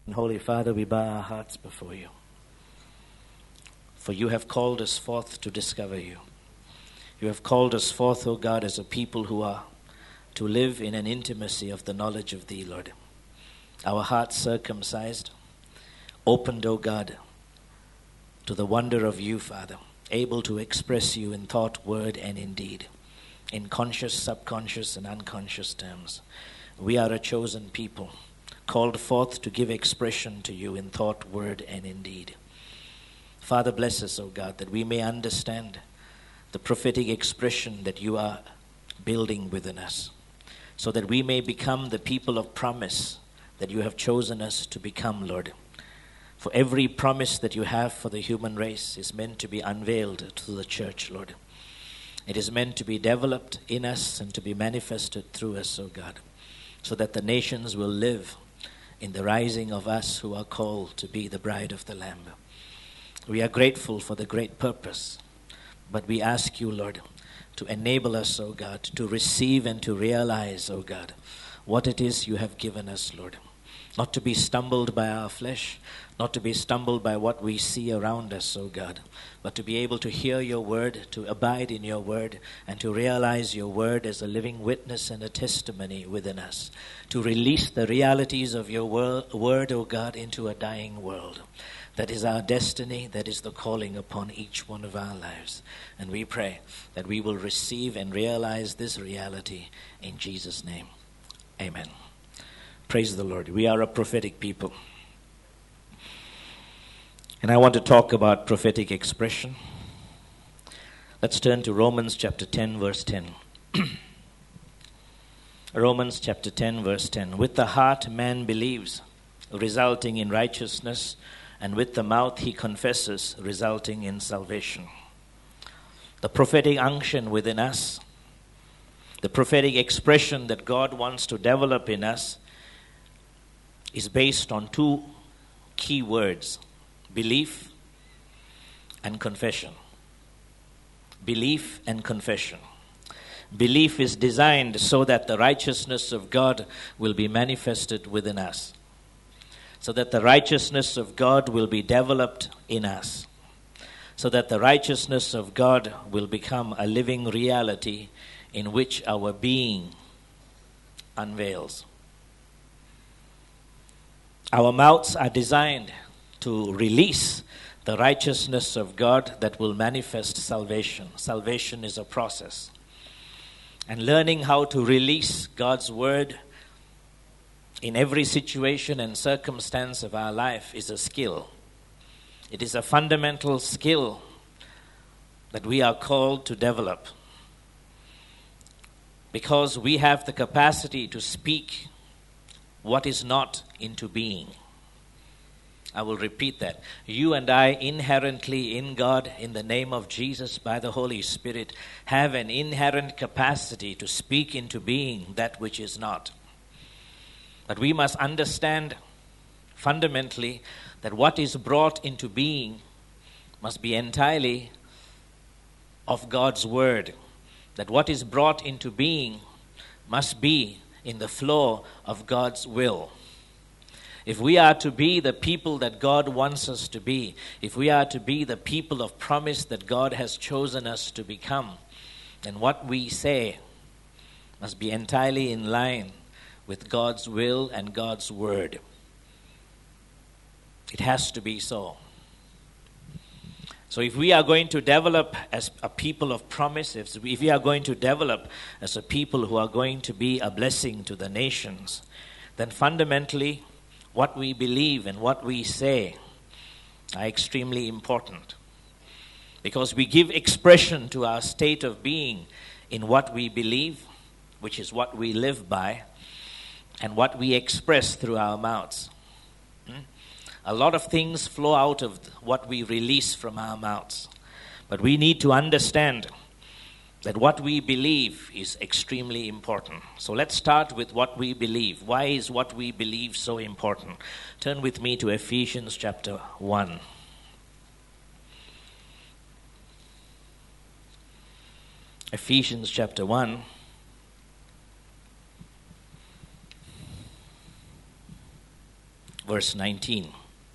Holy Father, we bow our hearts before you. For you have called us forth to discover you. You have called us forth, O God, as a people who are to live in an intimacy of the knowledge of thee, Lord. Our hearts circumcised, opened, O God, to the wonder of you, Father, able to express you in thought, word, and in deed, in conscious, subconscious, and unconscious terms. We are a chosen people, called forth to give expression to you in thought, word, and in deed. Father, bless us, O God, that we may understand the prophetic expression that you are building within us, so that we may become the people of promise that you have chosen us to become, Lord. For every promise that you have for the human race is meant to be unveiled to the church, Lord. It is meant to be developed in us and to be manifested through us, O God, so that the nations will live in the rising of us who are called to be the bride of the Lamb. We are grateful for the great purpose, but we ask you, Lord, to enable us, O God, to receive and to realize, O God, what it is you have given us, Lord. Not to be stumbled by our flesh, not to be stumbled by what we see around us, O God, but to be able to hear your word, to abide in your word, and to realize your word as a living witness and a testimony within us. To release the realities of your word, O God, into a dying world. That is our destiny. That is the calling upon each one of our lives. And we pray that we will receive and realize this reality in Jesus' name. Amen. Praise the Lord. We are a prophetic people. And I want to talk about prophetic expression. Let's turn to Romans chapter 10, verse 10. Romans chapter 10, verse 10. With the heart man believes, resulting in righteousness, and with the mouth he confesses, resulting in salvation. The prophetic unction within us, the prophetic expression that God wants to develop in us, is based on two key words: belief and confession. Belief and confession. Belief is designed so that the righteousness of God will be manifested within us, so that the righteousness of God will be developed in us, so that the righteousness of God will become a living reality in which our being unveils. Our mouths are designed to release the righteousness of God that will manifest salvation. Salvation is a process. And learning how to release God's word in every situation and circumstance of our life is a skill. It is a fundamental skill that we are called to develop, because we have the capacity to speak what is not into being. I will repeat that. You and I, inherently in God, in the name of Jesus, by the Holy Spirit, have an inherent capacity to speak into being that which is not. But we must understand fundamentally that what is brought into being must be entirely of God's word. That what is brought into being must be in the flow of God's will. If we are to be the people that God wants us to be, if we are to be the people of promise that God has chosen us to become, then what we say must be entirely in line with God's will and God's word. It has to be so. So if we are going to develop as a people of promise, if we are going to develop as a people who are going to be a blessing to the nations, then fundamentally what we believe and what we say are extremely important, because we give expression to our state of being in what we believe, which is what we live by, and what we express through our mouths. A lot of things flow out of what we release from our mouths, but we need to understand that what we believe is extremely important. So let's start with what we believe. Why is what we believe so important? Turn with me to Ephesians chapter 1. Ephesians chapter 1. verse 19.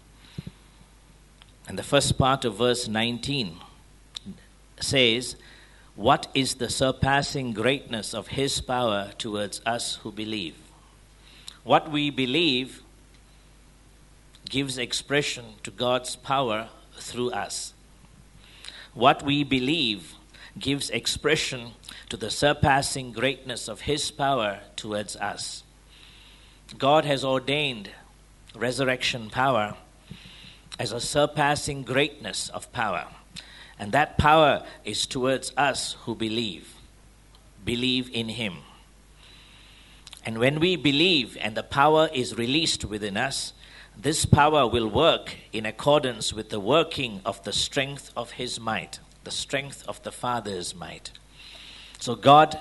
And the first part of verse 19 says, "What is the surpassing greatness of his power towards us who believe?" What we believe gives expression to God's power through us. What we believe gives expression to the surpassing greatness of his power towards us. God has ordained resurrection power as a surpassing greatness of power. And that power is towards us who believe in him. And when we believe and the power is released within us, this power will work in accordance with the working of the strength of his might, the strength of the Father's might. So God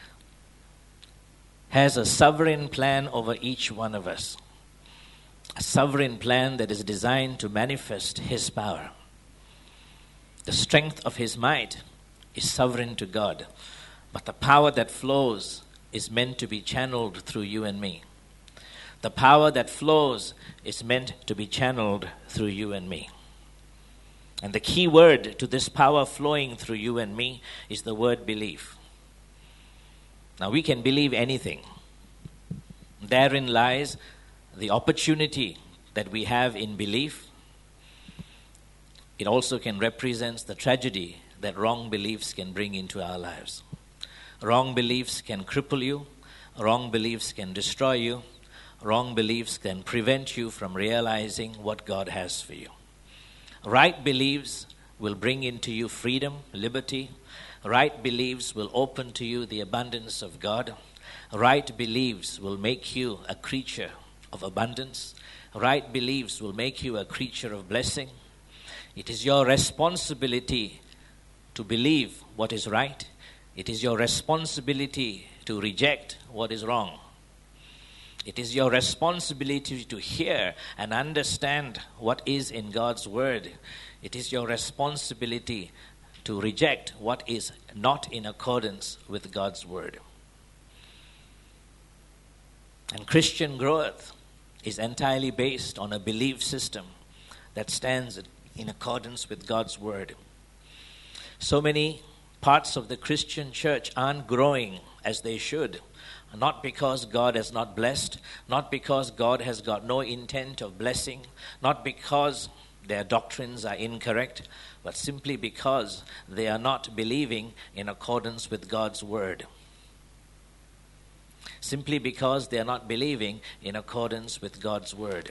has a sovereign plan over each one of us. A sovereign plan that is designed to manifest his power. The strength of his might is sovereign to God, but the power that flows is meant to be channeled through you and me. The power that flows is meant to be channeled through you and me. And the key word to this power flowing through you and me is the word belief. Now we can believe anything. Therein lies the opportunity that we have in belief. It also can represent the tragedy that wrong beliefs can bring into our lives. Wrong beliefs can cripple you. Wrong beliefs can destroy you. Wrong beliefs can prevent you from realizing what God has for you. Right beliefs will bring into you freedom, liberty. Right beliefs will open to you the abundance of God. Right beliefs will make you a creature of abundance. Right beliefs will make you a creature of blessing. It is your responsibility to believe what is right. It is your responsibility to reject what is wrong. It is your responsibility to hear and understand what is in God's word. It is your responsibility to reject what is not in accordance with God's word. And Christian growth is entirely based on a belief system that stands in accordance with God's word. So many parts of the Christian church aren't growing as they should. Not because God has not blessed, not because God has got no intent of blessing, not because their doctrines are incorrect, but simply because they are not believing in accordance with God's word. Simply because they are not believing in accordance with God's word.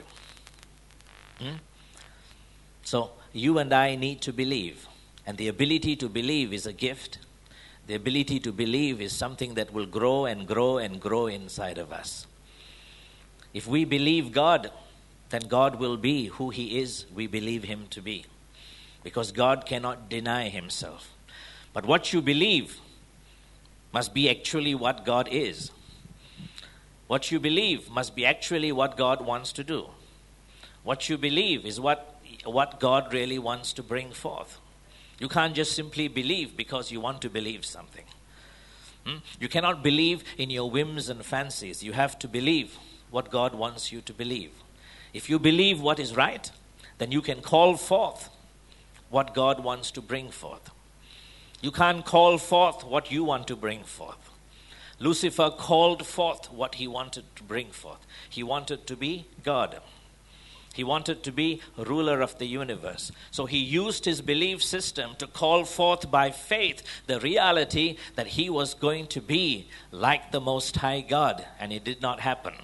So you and I need to believe. And the ability to believe is a gift. The ability to believe is something that will grow and grow and grow inside of us. If we believe God, then God will be who he is we believe him to be. Because God cannot deny himself. But what you believe must be actually what God is. What you believe must be actually what God wants to do. What you believe is what God really wants to bring forth. You can't just simply believe because you want to believe something. You cannot believe in your whims and fancies. You have to believe what God wants you to believe. If you believe what is right, then you can call forth what God wants to bring forth. You can't call forth what you want to bring forth. Lucifer called forth what he wanted to bring forth. He wanted to be God. He wanted to be ruler of the universe. So he used his belief system to call forth by faith the reality that he was going to be like the Most High God. And it did not happen.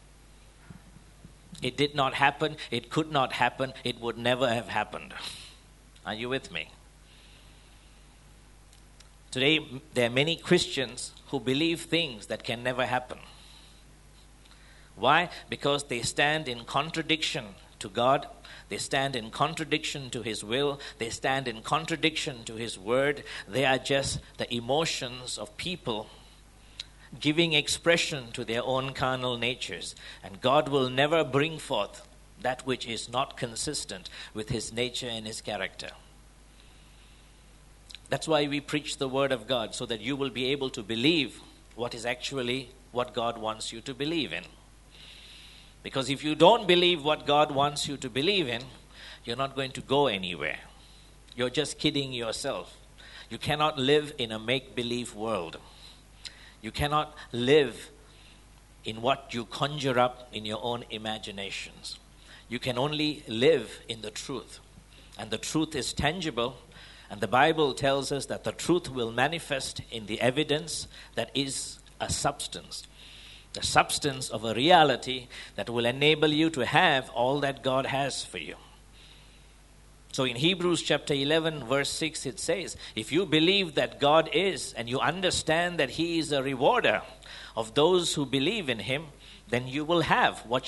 It did not happen. It could not happen. It would never have happened. Are you with me? Today, there are many Christians who believe things that can never happen. Why? Because they stand in contradiction to God. They stand in contradiction to his will. They stand in contradiction to his word. They are just the emotions of people giving expression to their own carnal natures. And God will never bring forth that which is not consistent with his nature and his character. That's why we preach the word of God, so that you will be able to believe what is actually what God wants you to believe in. Because if you don't believe what God wants you to believe in, you're not going to go anywhere. You're just kidding yourself. You cannot live in a make-believe world. You cannot live in what you conjure up in your own imaginations. You can only live in the truth. And the truth is tangible. And the Bible tells us that the truth will manifest in the evidence that is a substance. The substance of a reality that will enable you to have all that God has for you. So in Hebrews chapter 11 verse 6 it says, if you believe that God is and you understand that He is a rewarder of those who believe in Him, then you will have what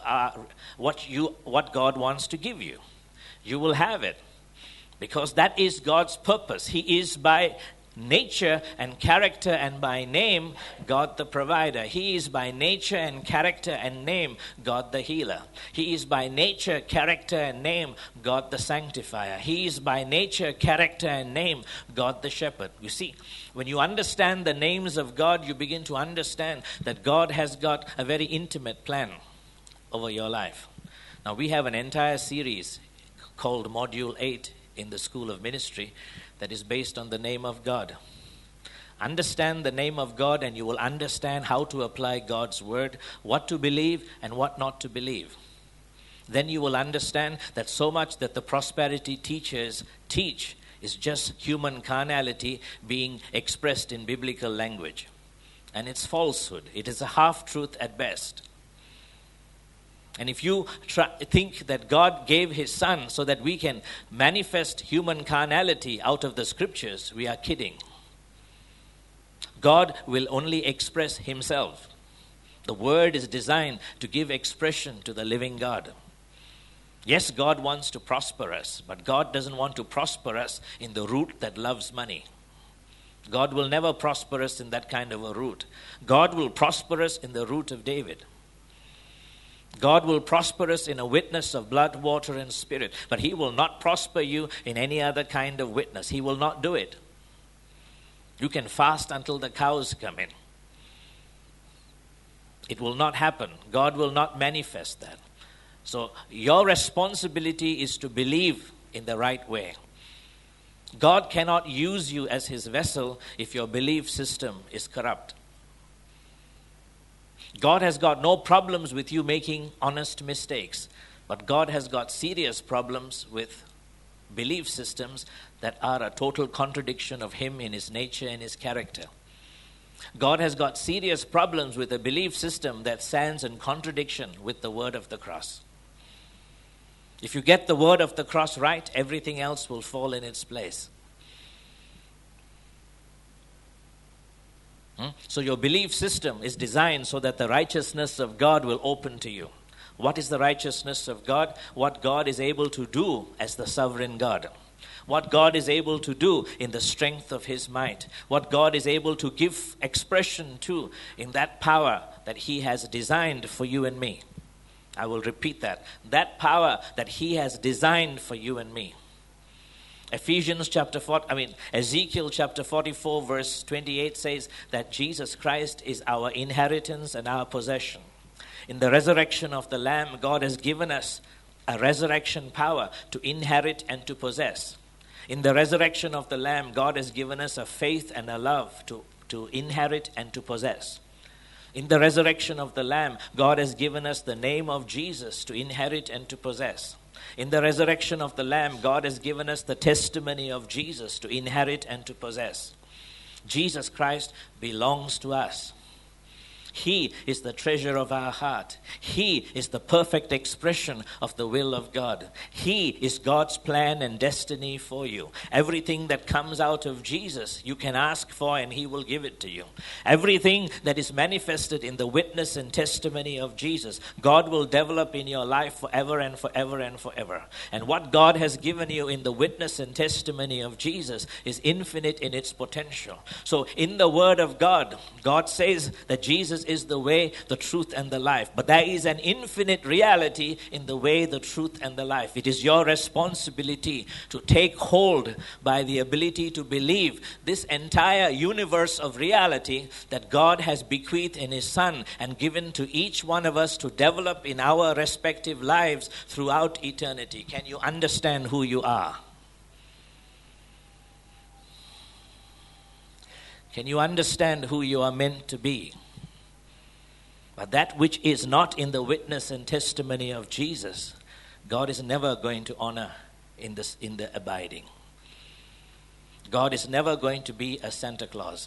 God wants to give you. You will have it. Because that is God's purpose. He is by nature and character and by name God the provider. He is by nature and character and name God the healer. He is by nature, character and name God the sanctifier. He is by nature, character and name God the shepherd. You see, when you understand the names of God, you begin to understand that God has got a very intimate plan over your life. Now we have an entire series called Module 8 in the School of Ministry that is based on the name of God. Understand the name of God and you will understand how to apply God's word, what to believe and what not to believe. Then you will understand that so much that the prosperity teachers teach is just human carnality being expressed in biblical language. And it's falsehood. It is a half-truth at best. And if you think that God gave His Son so that we can manifest human carnality out of the Scriptures, we are kidding. God will only express Himself. The Word is designed to give expression to the living God. Yes, God wants to prosper us, but God doesn't want to prosper us in the route that loves money. God will never prosper us in that kind of a route. God will prosper us in the route of David. God will prosper us in a witness of blood, water, and spirit. But He will not prosper you in any other kind of witness. He will not do it. You can fast until the cows come in. It will not happen. God will not manifest that. So your responsibility is to believe in the right way. God cannot use you as His vessel if your belief system is corrupt. God has got no problems with you making honest mistakes, but God has got serious problems with belief systems that are a total contradiction of Him in His nature and His character. God has got serious problems with a belief system that stands in contradiction with the word of the cross. If you get the word of the cross right, everything else will fall in its place. So your belief system is designed so that the righteousness of God will open to you. What is the righteousness of God? What God is able to do as the sovereign God. What God is able to do in the strength of His might. What God is able to give expression to in that power that He has designed for you and me. I will repeat that. That power that He has designed for you and me. Ezekiel chapter 44 verse 28 says that Jesus Christ is our inheritance and our possession. In the resurrection of the Lamb, God has given us a resurrection power to inherit and to possess. In the resurrection of the Lamb, God has given us a faith and a love to inherit and to possess. In the resurrection of the Lamb, God has given us the name of Jesus to inherit and to possess. In the resurrection of the Lamb, God has given us the testimony of Jesus to inherit and to possess. Jesus Christ belongs to us. He is the treasure of our heart. He is the perfect expression of the will of God. He is God's plan and destiny for you. Everything that comes out of Jesus, you can ask for and He will give it to you. Everything that is manifested in the witness and testimony of Jesus, God will develop in your life forever and forever and forever. And what God has given you in the witness and testimony of Jesus is infinite in its potential. So in the Word of God, God says that Jesus is the way, the truth, and the life. But there is an infinite reality in the way, the truth, and the life. It is your responsibility to take hold by the ability to believe this entire universe of reality that God has bequeathed in His Son and given to each one of us to develop in our respective lives throughout eternity. Can you understand who you are? Can you understand who you are meant to be? But that which is not in the witness and testimony of Jesus, God is never going to honor in the abiding. God is never going to be a Santa Claus.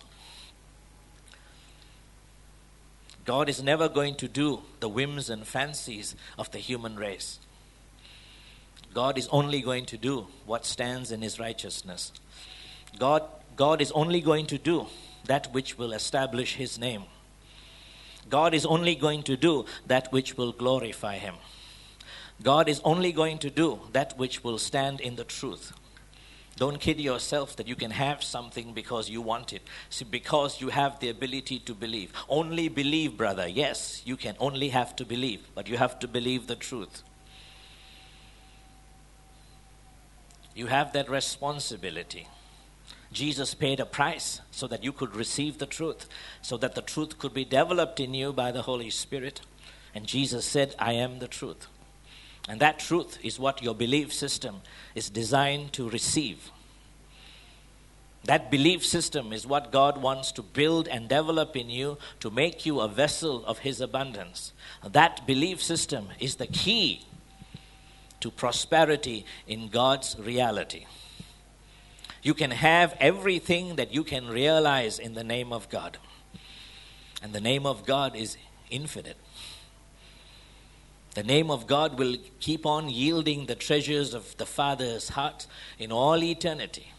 God is never going to do the whims and fancies of the human race. God is only going to do what stands in His righteousness. God is only going to do that which will establish His name. God is only going to do that which will glorify Him. God is only going to do that which will stand in the truth. Don't kid yourself that you can have something because you want it. See, because you have the ability to believe. Only believe, brother. Yes, you can only have to believe, but you have to believe the truth. You have that responsibility. Jesus paid a price so that you could receive the truth, so that the truth could be developed in you by the Holy Spirit. And Jesus said, I am the truth. And that truth is what your belief system is designed to receive. That belief system is what God wants to build and develop in you to make you a vessel of His abundance. That belief system is the key to prosperity in God's reality. You can have everything that you can realize in the name of God. And the name of God is infinite. The name of God will keep on yielding the treasures of the Father's heart in all eternity.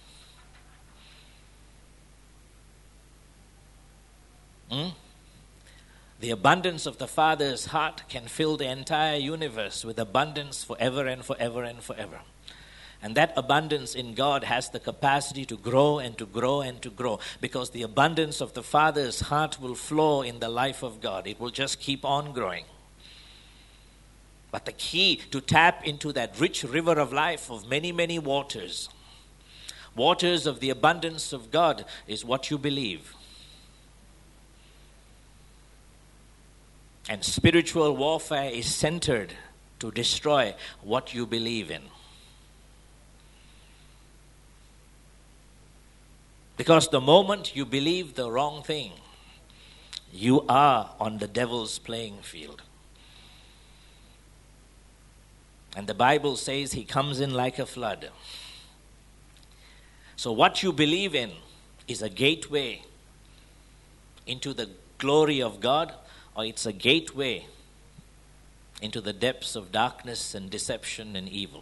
The abundance of the Father's heart can fill the entire universe with abundance forever and forever and forever. And that abundance in God has the capacity to grow and to grow and to grow, because the abundance of the Father's heart will flow in the life of God. It will just keep on growing. But the key to tap into that rich river of life of many, many waters of the abundance of God, is what you believe. And spiritual warfare is centered to destroy what you believe in. Because the moment you believe the wrong thing, you are on the devil's playing field. And the Bible says he comes in like a flood. So what you believe in is a gateway into the glory of God, or it's a gateway into the depths of darkness and deception and evil.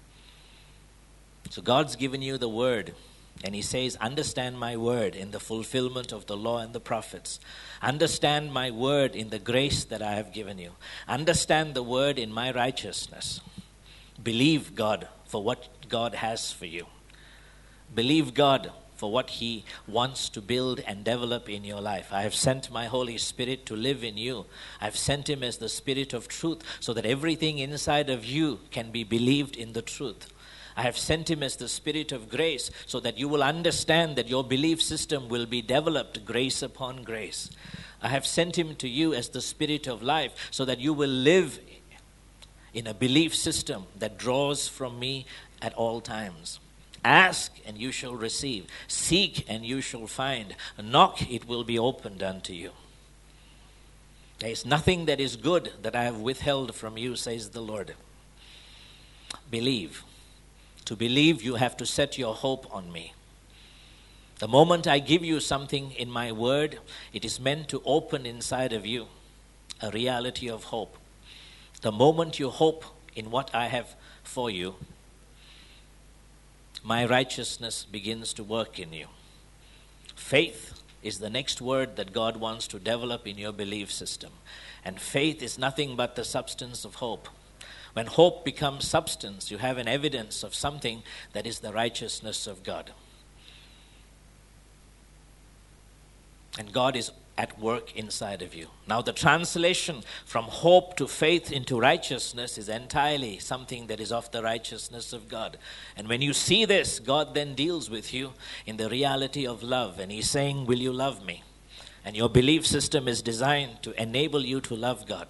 So God's given you the word. And He says, understand my word in the fulfillment of the law and the prophets. Understand my word in the grace that I have given you. Understand the word in my righteousness. Believe God for what God has for you. Believe God for what He wants to build and develop in your life. I have sent my Holy Spirit to live in you. I've sent Him as the Spirit of truth so that everything inside of you can be believed in the truth. I have sent Him as the Spirit of grace so that you will understand that your belief system will be developed grace upon grace. I have sent Him to you as the Spirit of life so that you will live in a belief system that draws from me at all times. Ask and you shall receive. Seek and you shall find. Knock, it will be opened unto you. There is nothing that is good that I have withheld from you, says the Lord. Believe. To believe, you have to set your hope on me. The moment I give you something in my word, it is meant to open inside of you a reality of hope. The moment you hope in what I have for you, my righteousness begins to work in you. Faith is the next word that God wants to develop in your belief system. And faith is nothing but the substance of hope. When hope becomes substance, you have an evidence of something that is the righteousness of God. And God is at work inside of you. Now, the translation from hope to faith into righteousness is entirely something that is of the righteousness of God. And when you see this, God then deals with you in the reality of love. And he's saying, will you love me? And your belief system is designed to enable you to love God.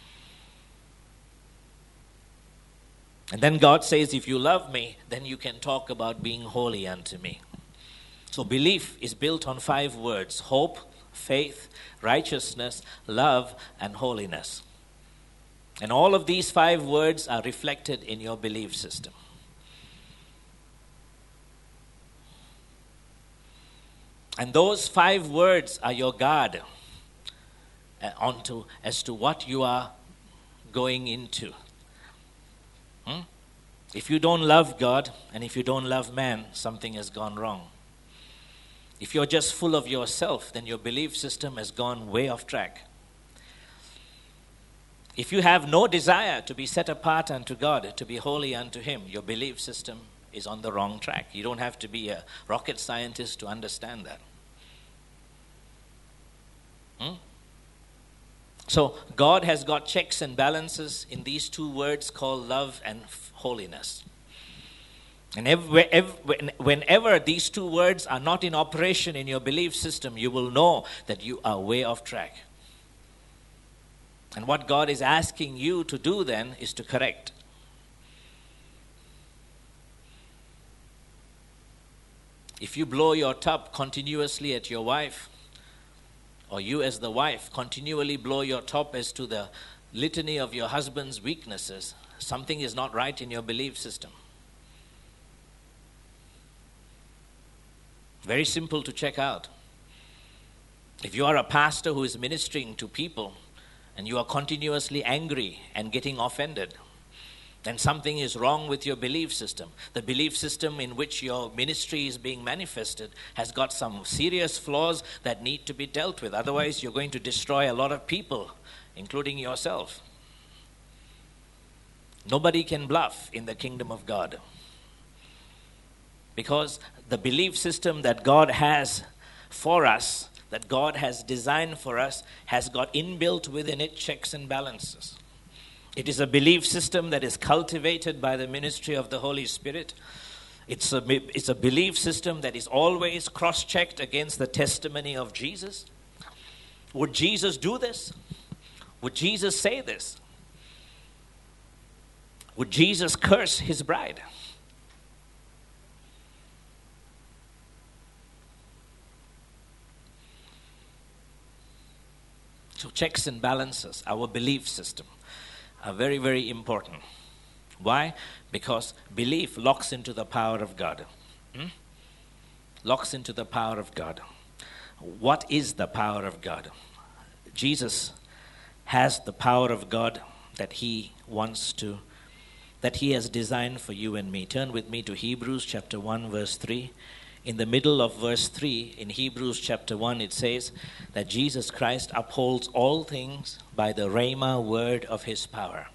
And then God says, if you love me, then you can talk about being holy unto me. So belief is built on 5 words: hope, faith, righteousness, love, and holiness. And all of these 5 words are reflected in your belief system. And those 5 words are your guard as to what you are going into. If you don't love God and if you don't love man, something has gone wrong. If you're just full of yourself, then your belief system has gone way off track. If you have no desire to be set apart unto God, to be holy unto Him, your belief system is on the wrong track. You don't have to be a rocket scientist to understand that. So God has got checks and balances in these 2 words called love and holiness. And whenever these 2 words are not in operation in your belief system, you will know that you are way off track. And what God is asking you to do then is to correct. If you blow your top continuously at your wife, or you as the wife continually blow your top as to the litany of your husband's weaknesses, something is not right in your belief system. Very simple to check out. If you are a pastor who is ministering to people and you are continuously angry and getting offended, then something is wrong with your belief system. The belief system in which your ministry is being manifested has got some serious flaws that need to be dealt with. Otherwise, you're going to destroy a lot of people, including yourself. Nobody can bluff in the kingdom of God. Because the belief system that God has for us, that God has designed for us, has got inbuilt within it checks and balances. It is a belief system that is cultivated by the ministry of the Holy Spirit. It's a belief system that is always cross-checked against the testimony of Jesus. Would Jesus do this? Would Jesus say this? Would Jesus curse his bride? So checks and balances, our belief system, are very, very important. Why? Because belief locks into the power of God. Locks into the power of God. What is the power of God? Jesus has the power of God that He has designed for you and me. Turn with me to Hebrews chapter 1 verse 3. In the middle of verse 3 in Hebrews chapter 1, it says that Jesus Christ upholds all things by the rhema word of His power.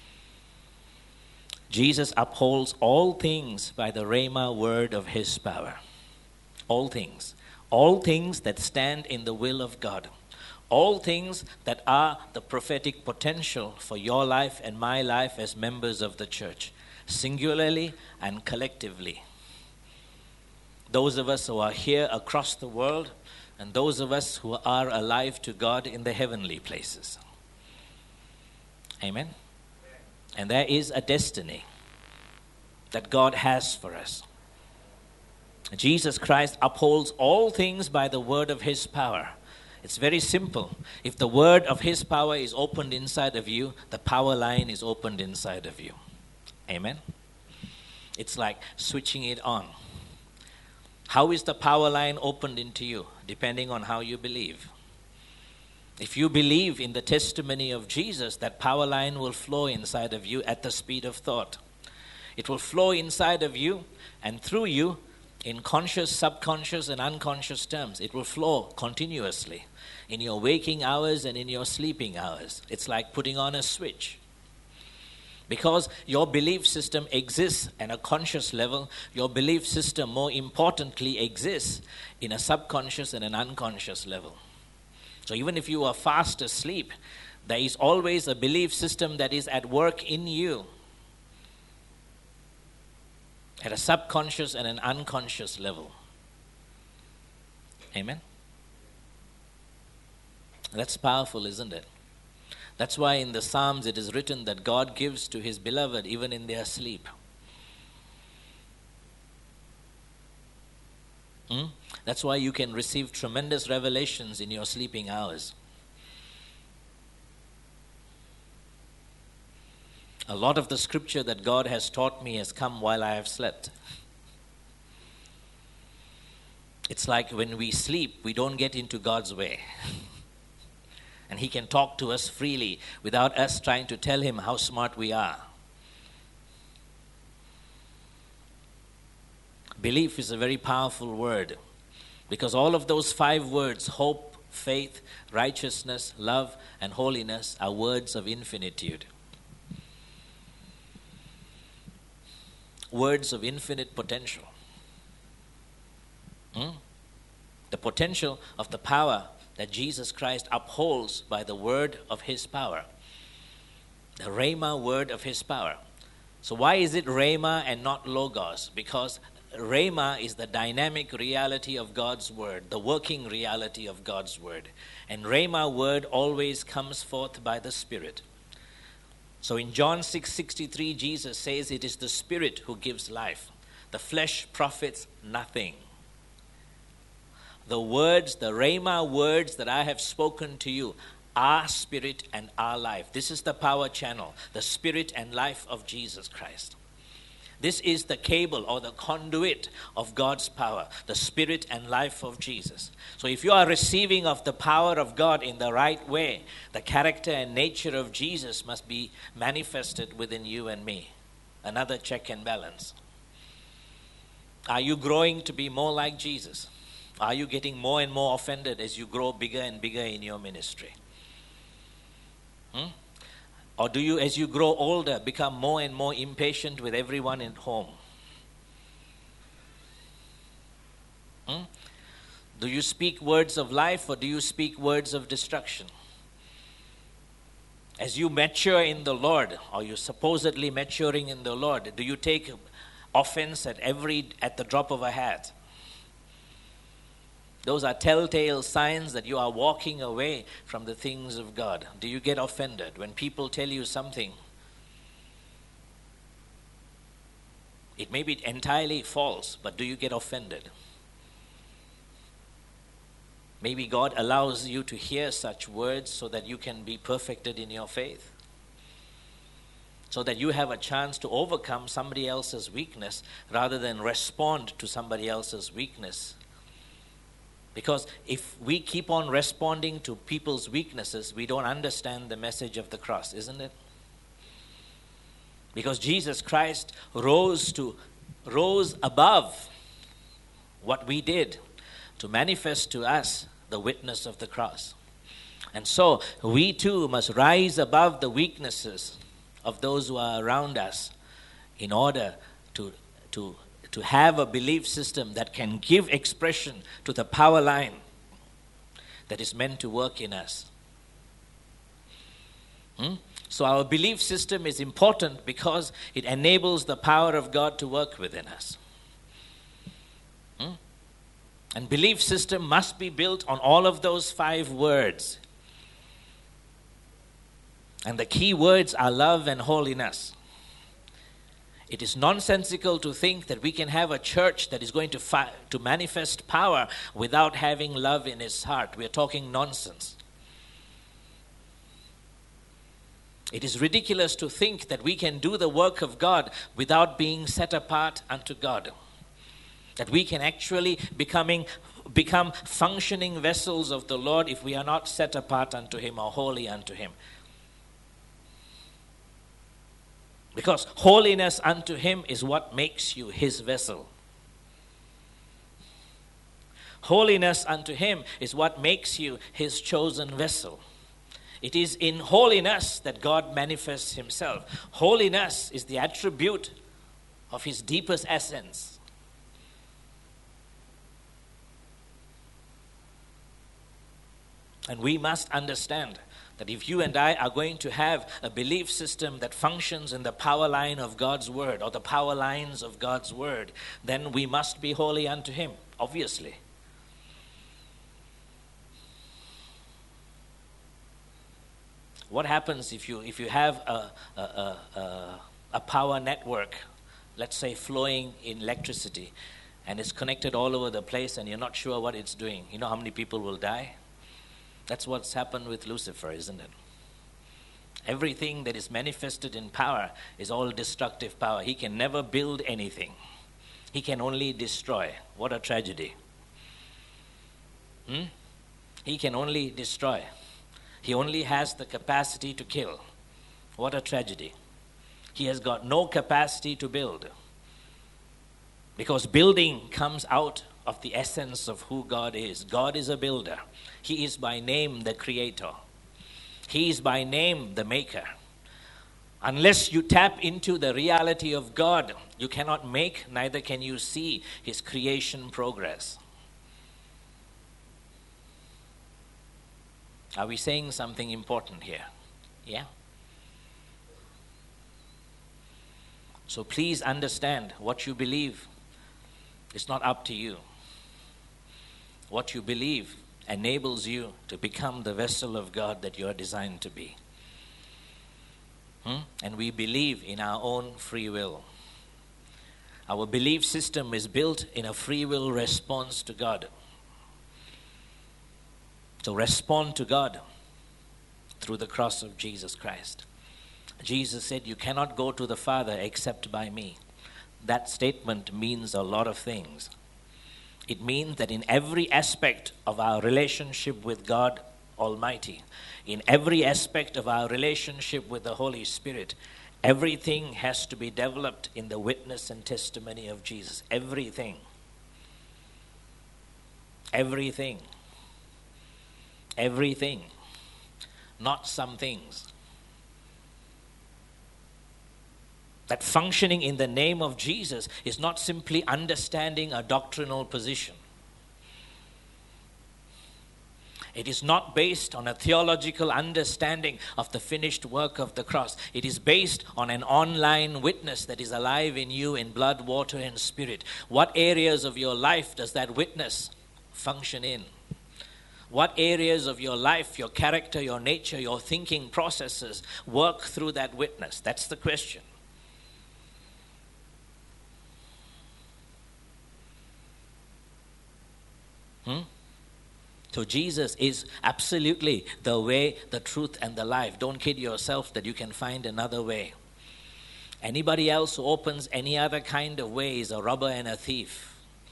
Jesus upholds all things by the rhema word of His power. All things. All things that stand in the will of God. All things that are the prophetic potential for your life and my life as members of the church, singularly and collectively. Those of us who are here across the world, and those of us who are alive to God in the heavenly places. Amen? And there is a destiny that God has for us. Jesus Christ upholds all things by the word of His power. It's very simple. If the word of His power is opened inside of you, the power line is opened inside of you. Amen? It's like switching it on. How is the power line opened into you? Depending on how you believe. If you believe in the testimony of Jesus, that power line will flow inside of you at the speed of thought. It will flow inside of you and through you in conscious, subconscious, and unconscious terms. It will flow continuously in your waking hours and in your sleeping hours. It's like putting on a switch. Because your belief system exists at a conscious level, your belief system, more importantly, exists in a subconscious and an unconscious level. So even if you are fast asleep, there is always a belief system that is at work in you at a subconscious and an unconscious level. Amen? That's powerful, isn't it? That's why in the Psalms it is written that God gives to his beloved even in their sleep. That's why you can receive tremendous revelations in your sleeping hours. A lot of the scripture that God has taught me has come while I have slept. It's like when we sleep, we don't get into God's way. And he can talk to us freely without us trying to tell him how smart we are. Belief is a very powerful word because all of those 5 words, hope, faith, righteousness, love, and holiness, are words of infinitude. Words of infinite potential. The potential of the power that Jesus Christ upholds by the word of his power. The Rhema word of his power. So why is it Rhema and not Logos? Because Rhema is the dynamic reality of God's word, the working reality of God's word. And Rhema word always comes forth by the Spirit. So in John 6:63, Jesus says it is the Spirit who gives life. The flesh profits nothing. The words, the Rhema words that I have spoken to you are spirit and are life. This is the power channel, the spirit and life of Jesus Christ. This is the cable or the conduit of God's power, the spirit and life of Jesus. So if you are receiving of the power of God in the right way, the character and nature of Jesus must be manifested within you and me. Another check and balance. Are you growing to be more like Jesus? Are you getting more and more offended as you grow bigger and bigger in your ministry? Or do you, as you grow older, become more and more impatient with everyone at home? Do you speak words of life or do you speak words of destruction? As you mature in the Lord, or you're supposedly maturing in the Lord, do you take offense at the drop of a hat? Those are telltale signs that you are walking away from the things of God. Do you get offended when people tell you something? It may be entirely false, but do you get offended? Maybe God allows you to hear such words so that you can be perfected in your faith. So that you have a chance to overcome somebody else's weakness rather than respond to somebody else's weakness. Because if we keep on responding to people's weaknesses, we don't understand the message of the cross, isn't it? Because Jesus Christ rose above what we did to manifest to us the witness of the cross. And so we too must rise above the weaknesses of those who are around us in order to have a belief system that can give expression to the power line that is meant to work in us. So our belief system is important because it enables the power of God to work within us. And belief system must be built on all of those 5 words. And the key words are love and holiness. It is nonsensical to think that we can have a church that is going to manifest power without having love in its heart. We are talking nonsense. It is ridiculous to think that we can do the work of God without being set apart unto God. That we can actually become functioning vessels of the Lord if we are not set apart unto Him or holy unto Him. Because holiness unto Him is what makes you His vessel. Holiness unto Him is what makes you His chosen vessel. It is in holiness that God manifests Himself. Holiness is the attribute of His deepest essence. And we must understand that if you and I are going to have a belief system that functions in the power line of God's word, or the power lines of God's word, then we must be holy unto him, obviously. What happens if you have a power network, let's say flowing in electricity, and it's connected all over the place and you're not sure what it's doing? You know how many people will die? That's what's happened with Lucifer, isn't it? Everything that is manifested in power is all destructive power. He can never build anything. He can only destroy. What a tragedy. He can only destroy. He only has the capacity to kill. What a tragedy. He has got no capacity to build. Because building comes out of the essence of who God is. God is a builder. He is by name the creator. He is by name the maker. Unless you tap into the reality of God, you cannot make, neither can you see his creation progress. Are we saying something important here? Yeah? So please understand, what you believe is not up to you. What you believe enables you to become the vessel of God that you are designed to be. And we believe in our own free will. Our belief system is built in a free will response to God. To respond to God through the cross of Jesus Christ. Jesus said, "You cannot go to the Father except by me." That statement means a lot of things. It means that in every aspect of our relationship with God Almighty, in every aspect of our relationship with the Holy Spirit, everything has to be developed in the witness and testimony of Jesus. Everything. Everything. Everything. Not some things. That functioning in the name of Jesus is not simply understanding a doctrinal position. It is not based on a theological understanding of the finished work of the cross. It is based on an online witness that is alive in you in blood, water, and spirit. What areas of your life does that witness function in? What areas of your life, your character, your nature, your thinking processes work through that witness? That's the question. So Jesus is absolutely the way, the truth, and the life. Don't kid yourself that you can find another way. Anybody else who opens any other kind of way is a robber and a thief.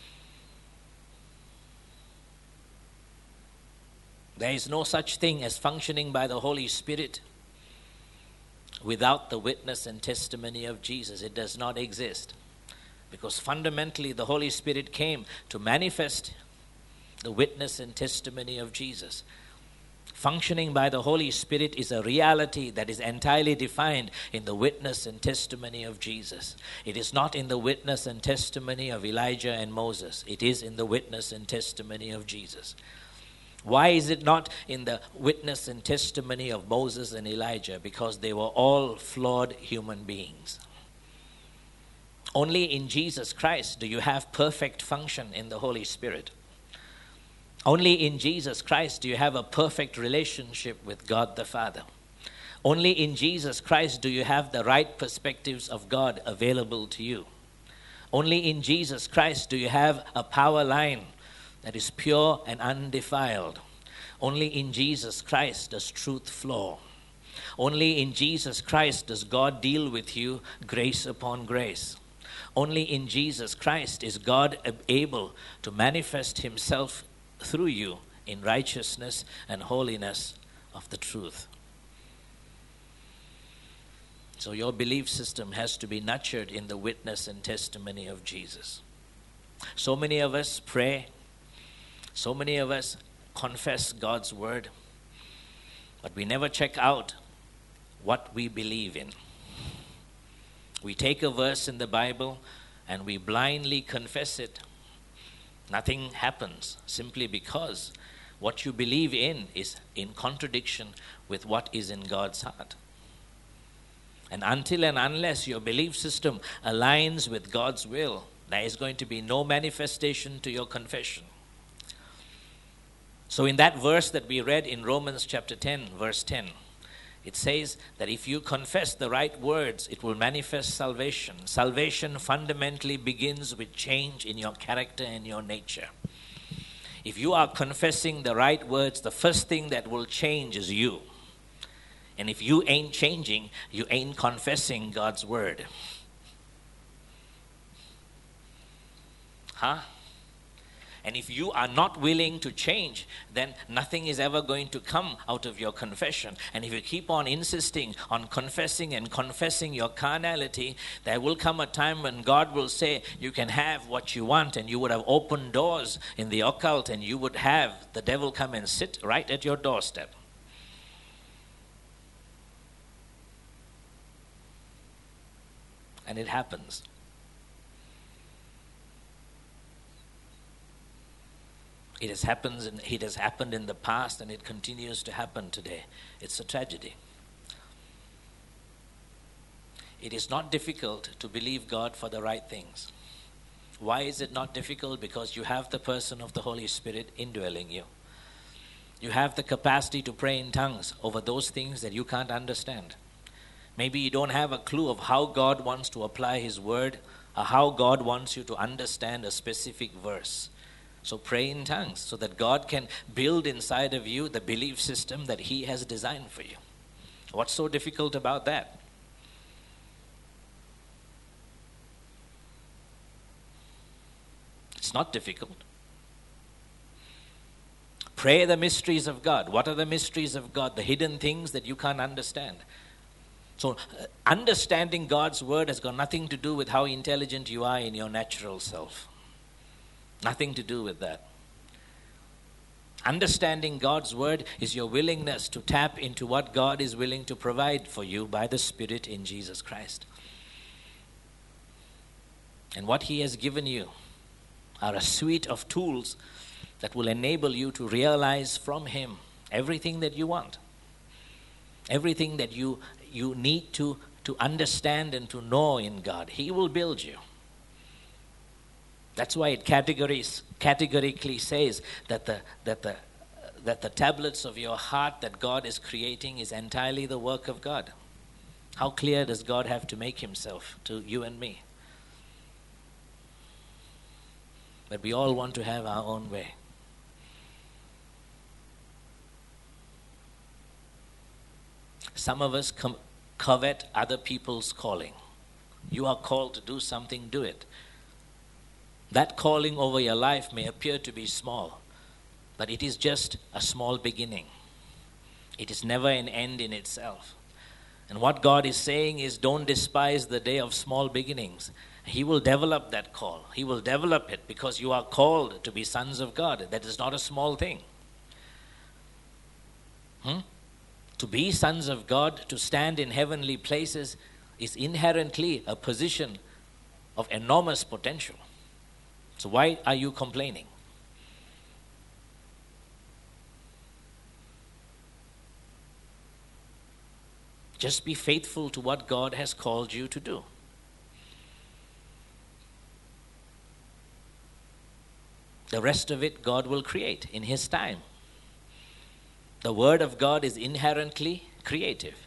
There is no such thing as functioning by the Holy Spirit without the witness and testimony of Jesus. It does not exist. Because fundamentally the Holy Spirit came to manifest the witness and testimony of Jesus. Functioning by the Holy Spirit is a reality that is entirely defined in the witness and testimony of Jesus. It is not in the witness and testimony of Elijah and Moses. It is in the witness and testimony of Jesus. Why is it not in the witness and testimony of Moses and Elijah? Because they were all flawed human beings. Only in Jesus Christ do you have perfect function in the Holy Spirit. Only in Jesus Christ do you have a perfect relationship with God the Father. Only in Jesus Christ do you have the right perspectives of God available to you. Only in Jesus Christ do you have a power line that is pure and undefiled. Only in Jesus Christ does truth flow. Only in Jesus Christ does God deal with you grace upon grace. Only in Jesus Christ is God able to manifest himself through you in righteousness and holiness of the truth. So your belief system has to be nurtured in the witness and testimony of Jesus. So many of us pray, so many of us confess God's word, but we never check out what we believe in. We take a verse in the Bible and we blindly confess it. Nothing happens simply because What you believe in is in contradiction with what is in God's heart. And until and unless your belief system aligns with God's will, there is going to be no manifestation to your confession. So in that verse that we read in Romans chapter 10, verse 10, it says that if you confess the right words, it will manifest salvation. Salvation fundamentally begins with change in your character and your nature. If you are confessing the right words, the first thing that will change is you. And if you ain't changing, you ain't confessing God's word. And if you are not willing to change, then nothing is ever going to come out of your confession. And if you keep on insisting on confessing and confessing your carnality, there will come a time when God will say, you can have what you want, and you would have opened doors in the occult, and you would have the devil come and sit right at your doorstep. And it happens. It has happened in the past, and it continues to happen today. It's a tragedy. It is not difficult to believe God for the right things. Why is it not difficult? Because you have the person of the Holy Spirit indwelling you. You have the capacity to pray in tongues over those things that you can't understand. Maybe you don't have a clue of how God wants to apply His word, or how God wants you to understand a specific verse. So pray in tongues so that God can build inside of you the belief system that He has designed for you. What's so difficult about that? It's not difficult. Pray the mysteries of God. What are the mysteries of God? The hidden things that you can't understand. So understanding God's word has got nothing to do with how intelligent you are in your natural self. Nothing to do with that. Understanding God's word is your willingness to tap into what God is willing to provide for you by the Spirit in Jesus Christ. And what He has given you are a suite of tools that will enable you to realize from Him everything that you want. Everything that you need to understand and to know in God. He will build you. That's why it categorically says that the tablets of your heart that God is creating is entirely the work of God. How clear does God have to make Himself to you and me? But we all want to have our own way. Some of us covet other people's calling. You are called to do something, do it. That calling over your life may appear to be small, but it is just a small beginning. It is never an end in itself. And what God is saying is, don't despise the day of small beginnings. He will develop that call. He will develop it because you are called to be sons of God. That is not a small thing. To be sons of God, to stand in heavenly places, is inherently a position of enormous potential. So why are you complaining? Just be faithful to what God has called you to do. The rest of it God will create in His time. The Word of God is inherently creative.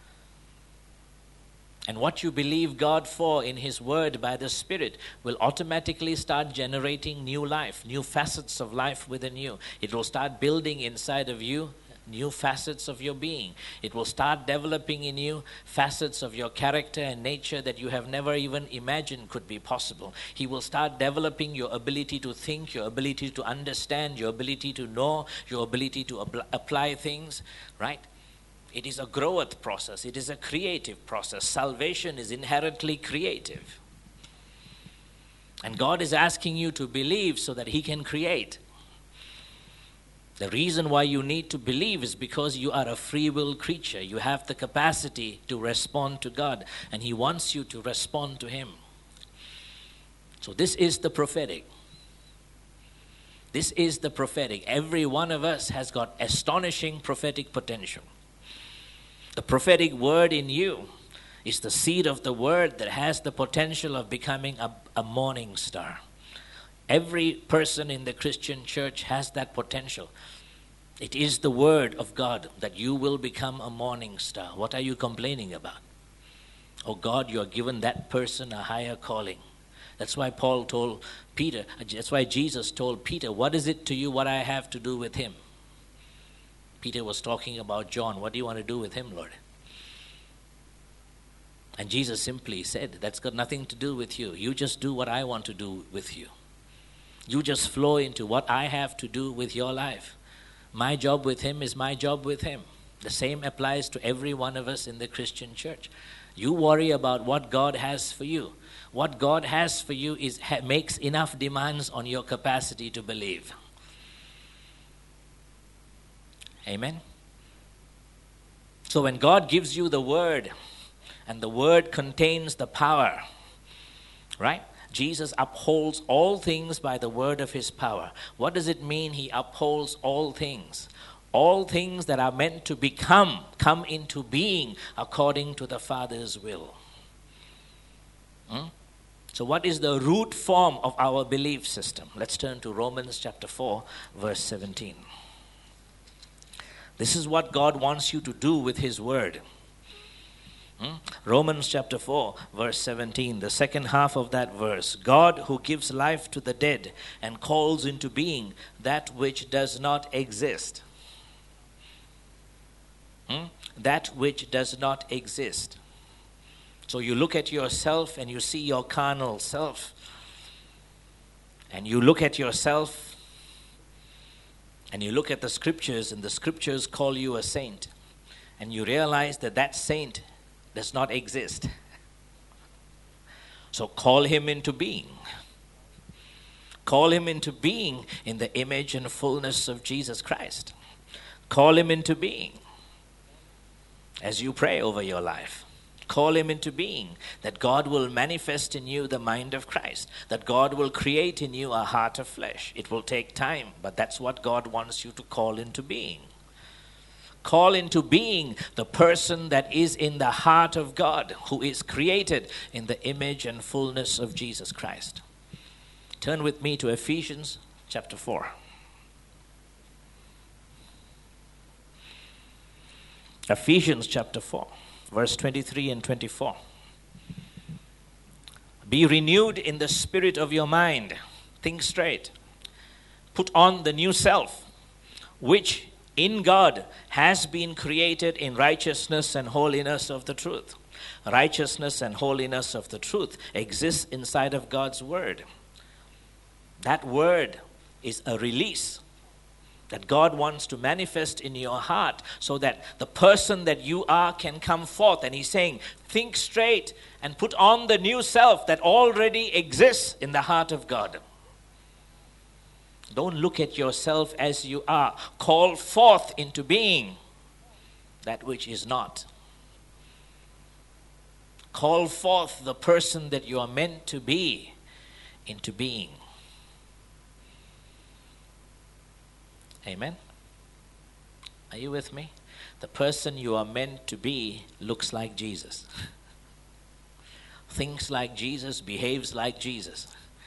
And what you believe God for in His Word by the Spirit will automatically start generating new life, new facets of life within you. It will start building inside of you new facets of your being. It will start developing in you facets of your character and nature that you have never even imagined could be possible. He will start developing your ability to think, your ability to understand, your ability to know, your ability to apply things, right? It is a growth process. It is a creative process. Salvation is inherently creative. And God is asking you to believe so that He can create. The reason why you need to believe is because you are a free will creature. You have the capacity to respond to God, and He wants you to respond to Him. So this is the prophetic. This is the prophetic. Every one of us has got astonishing prophetic potential. The prophetic word in you is the seed of the word that has the potential of becoming a morning star. Every person in the Christian church has that potential. It is the word of God that you will become a morning star. What are you complaining about? Oh God, you are given that person a higher calling. That's why Paul told Peter, that's why Jesus told Peter, what is it to you what I have to do with him? Peter was talking about John. What do you want to do with him, Lord? And Jesus simply said, that's got nothing to do with you. You just do what I want to do with you. You just flow into what I have to do with your life. My job with him is my job with him. The same applies to every one of us in the Christian church. You worry about what God has for you. What God has for you makes enough demands on your capacity to believe. Amen? So when God gives you the word, and the word contains the power, right? Jesus upholds all things by the word of his power. What does it mean he upholds all things? All things that are meant to come into being according to the Father's will. So what is the root form of our belief system? Let's turn to Romans chapter 4, verse 17. This is what God wants you to do with his word. Romans chapter 4, verse 17, the second half of that verse. God who gives life to the dead and calls into being that which does not exist. That which does not exist. So you look at yourself and you see your carnal self. And you look at yourself and you look at the scriptures, and the scriptures call you a saint. And you realize that that saint does not exist. So call him into being. Call him into being in the image and fullness of Jesus Christ. Call him into being as you pray over your life. Call him into being, that God will manifest in you the mind of Christ, that God will create in you a heart of flesh. It will take time, but that's what God wants you to call into being. Call into being the person that is in the heart of God, who is created in the image and fullness of Jesus Christ. Turn with me to Ephesians chapter 4. Ephesians chapter 4, verse 23 and 24. Be renewed in the spirit of your mind. Think straight. Put on the new self, which in God has been created in righteousness and holiness of the truth. Righteousness and holiness of the truth exists inside of God's word. That word is a release that God wants to manifest in your heart so that the person that you are can come forth. And he's saying, think straight and put on the new self that already exists in the heart of God. Don't look at yourself as you are. Call forth into being that which is not. Call forth the person that you are meant to be into being. Amen? Are you with me? The person you are meant to be looks like Jesus. Thinks like Jesus, behaves like Jesus.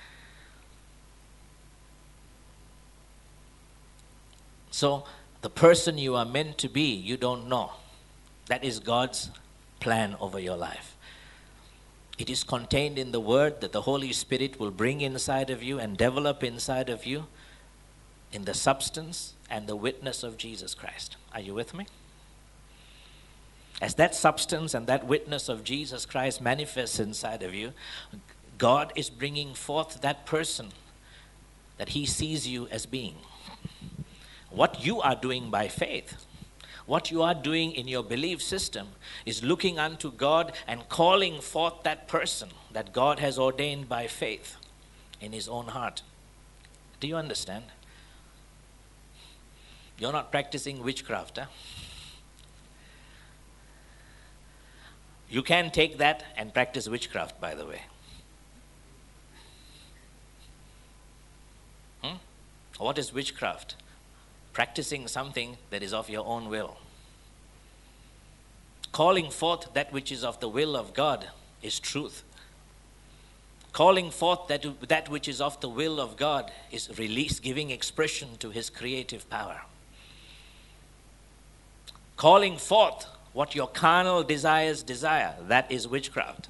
So, the person you are meant to be, you don't know. That is God's plan over your life. It is contained in the word that the Holy Spirit will bring inside of you and develop inside of you in the substance and the witness of Jesus Christ. Are you with me? As that substance and that witness of Jesus Christ manifests inside of you, God is bringing forth that person that he sees you as being. What you are doing by faith, what you are doing in your belief system is looking unto God and calling forth that person that God has ordained by faith in his own heart. Do you understand? You're not practicing witchcraft. You can take that and practice witchcraft, by the way. What is witchcraft? Practicing something that is of your own will. Calling forth that which is of the will of God is truth. Calling forth that which is of the will of God is release, giving expression to His creative power. Calling forth what your carnal desires desire, that is witchcraft.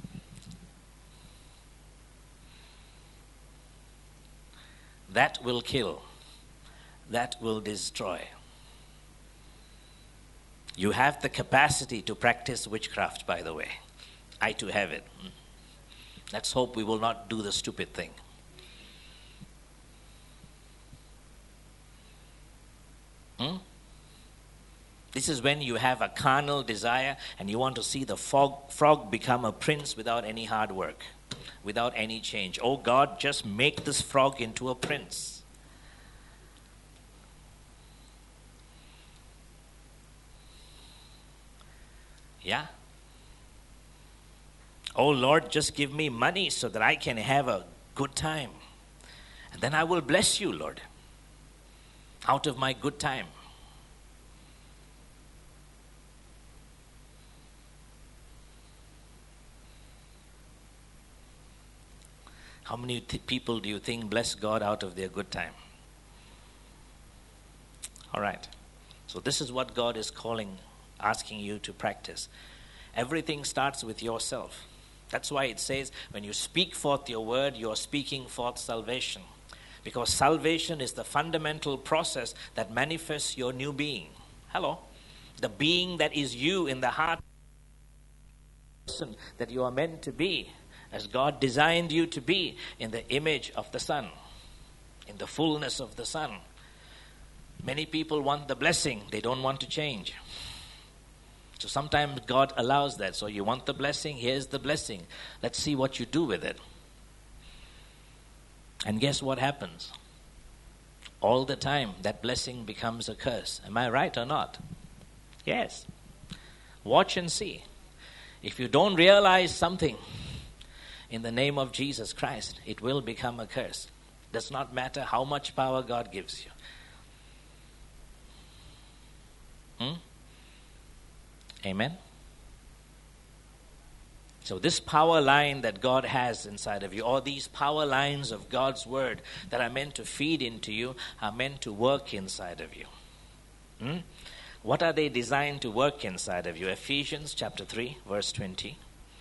That will kill. That will destroy. You have the capacity to practice witchcraft, by the way. I too have it. Let's hope we will not do the stupid thing. This is when you have a carnal desire and you want to see the frog become a prince without any hard work, without any change. Oh God, just make this frog into a prince. Yeah? Oh Lord, just give me money so that I can have a good time. And then I will bless you, Lord, out of my good time. How many people do you think bless God out of their good time? All right. So this is what God is asking you to practice. Everything starts with yourself. That's why it says, when you speak forth your word, you are speaking forth salvation. Because salvation is the fundamental process that manifests your new being. Hello? The being that is you in the heart that you are meant to be, as God designed you to be, in the image of the Son, in the fullness of the Son. Many people want the blessing, they don't want to change. So sometimes God allows that. So you want the blessing, here's the blessing. Let's see what you do with it. And guess what happens? All the time, that blessing becomes a curse. Am I right or not? Yes. Watch and see. If you don't realize something in the name of Jesus Christ, it will become a curse. Does not matter how much power God gives you. Amen? So this power line that God has inside of you, or these power lines of God's word that are meant to feed into you, are meant to work inside of you. What are they designed to work inside of you? Ephesians chapter 3, verse 20.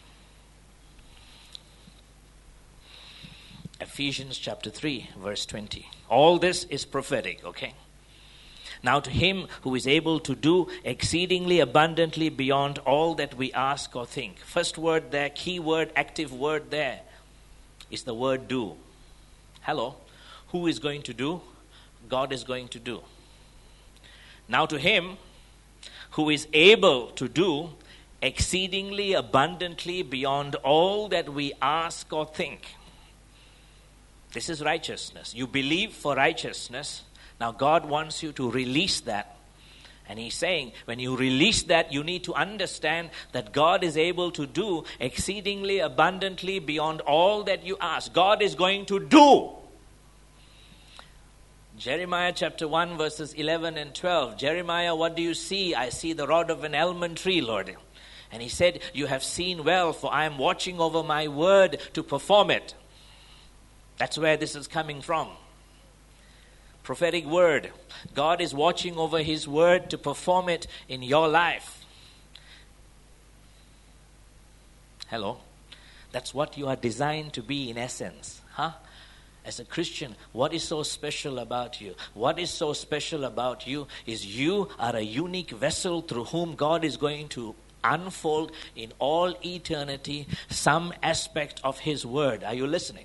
Ephesians chapter 3, verse 20. All this is prophetic, okay? Now to Him who is able to do exceedingly abundantly beyond all that we ask or think. First word there, key word, active word there, is the word do. Hello? Who is going to do? God is going to do. Now to Him who is able to do exceedingly abundantly beyond all that we ask or think. This is righteousness. You believe for righteousness. Now God wants you to release that. And He's saying, when you release that, you need to understand that God is able to do exceedingly abundantly beyond all that you ask. God is going to do. Jeremiah chapter 1 verses 11 and 12. Jeremiah, what do you see? I see the rod of an almond tree, Lord. And He said, you have seen well, for I am watching over my word to perform it. That's where this is coming from. Prophetic word. God is watching over His word to perform it in your life. Hello? That's what you are designed to be in essence. As a Christian, what is so special about you? What is so special about you is you are a unique vessel through whom God is going to unfold in all eternity some aspect of His word. Are you listening?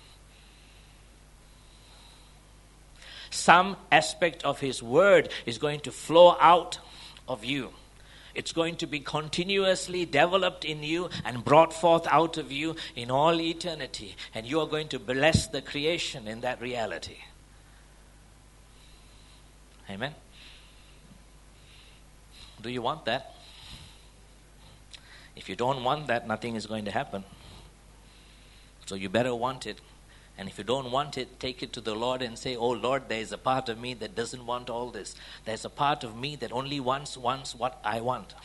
Some aspect of His word is going to flow out of you. It's going to be continuously developed in you and brought forth out of you in all eternity. And you are going to bless the creation in that reality. Amen? Do you want that? If you don't want that, nothing is going to happen. So you better want it. And if you don't want it, take it to the Lord and say, oh Lord, there is a part of me that doesn't want all this. There's a part of me that only wants what I want.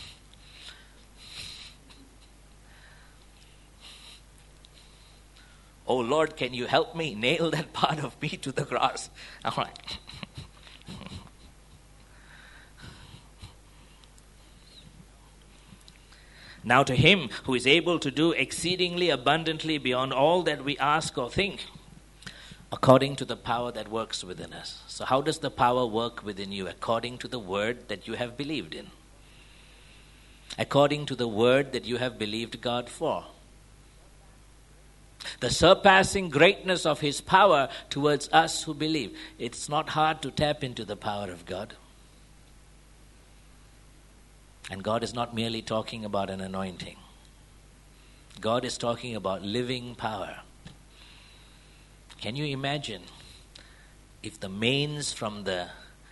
Oh Lord, can you help me nail that part of me to the cross? I'm like, now to him who is able to do exceedingly abundantly beyond all that we ask or think, according to the power that works within us. So how does the power work within you? According to the word that you have believed in. According to the word that you have believed God for. The surpassing greatness of his power towards us who believe. It's not hard to tap into the power of God. And God is not merely talking about an anointing. God is talking about living power. Can you imagine if the mains from the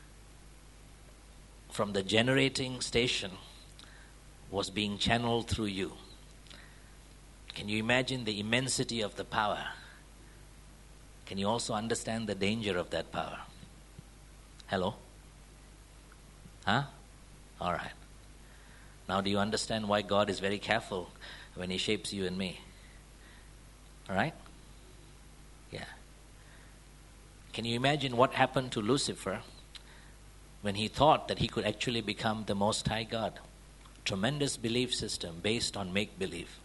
generating station was being channeled through you? Can you imagine the immensity of the power? Can you also understand the danger of that power? Hello? Huh? All right. Now do you understand why God is very careful when he shapes you and me? All right? Yeah. Can you imagine what happened to Lucifer when he thought that he could actually become the Most High God? Tremendous belief system based on make-believe.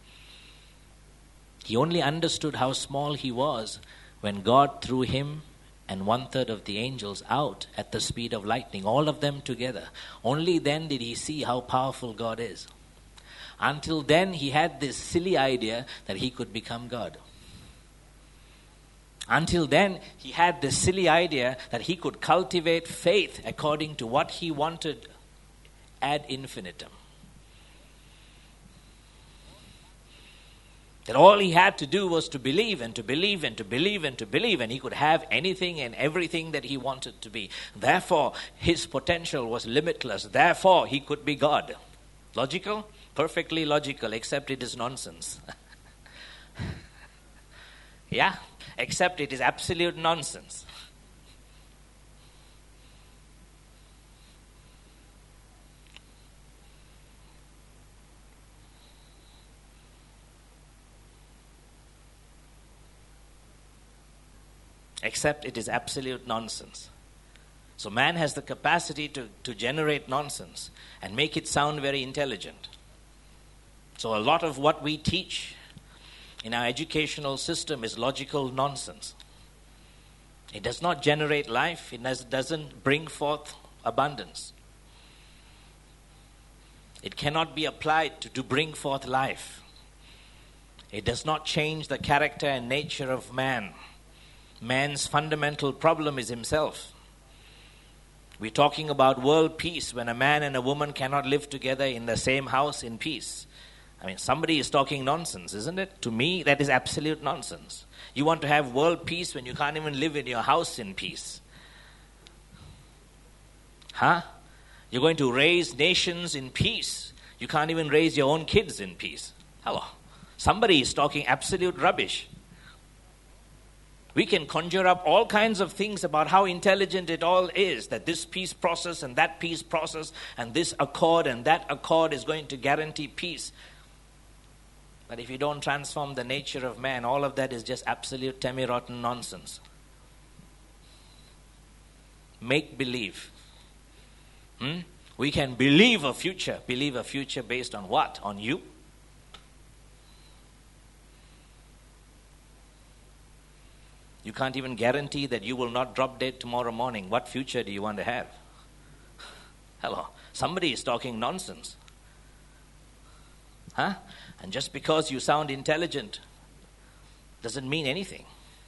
He only understood how small he was when God threw him and 1/3 of the angels out at the speed of lightning, all of them together. Only then did he see how powerful God is. Until then, he had this silly idea that he could become God. Until then, he had this silly idea that he could cultivate faith according to what he wanted ad infinitum. That all he had to do was to believe and to believe and to believe and to believe, and he could have anything and everything that he wanted to be. Therefore, his potential was limitless. Therefore, he could be God. Logical? Perfectly logical, except it is nonsense. Yeah, except it is absolute nonsense. Except it is absolute nonsense. So man has the capacity to generate nonsense and make it sound very intelligent. So a lot of what we teach in our educational system is logical nonsense. It does not generate life. It doesn't bring forth abundance. It cannot be applied to bring forth life. It does not change the character and nature of man. Man's fundamental problem is himself. We're talking about world peace when a man and a woman cannot live together in the same house in peace. I mean, somebody is talking nonsense, isn't it? To me, that is absolute nonsense. You want to have world peace when you can't even live in your house in peace. Huh? You're going to raise nations in peace. You can't even raise your own kids in peace. Hello. Somebody is talking absolute rubbish. We can conjure up all kinds of things about how intelligent it all is, that this peace process and that peace process and this accord and that accord is going to guarantee peace. But if you don't transform the nature of man, all of that is just absolute temi-rotten nonsense. Make believe. We can believe a future. Believe a future based on what? On you? You can't even guarantee that you will not drop dead tomorrow morning. What future do you want to have? Hello. Somebody is talking nonsense. Huh? And just because you sound intelligent doesn't mean anything.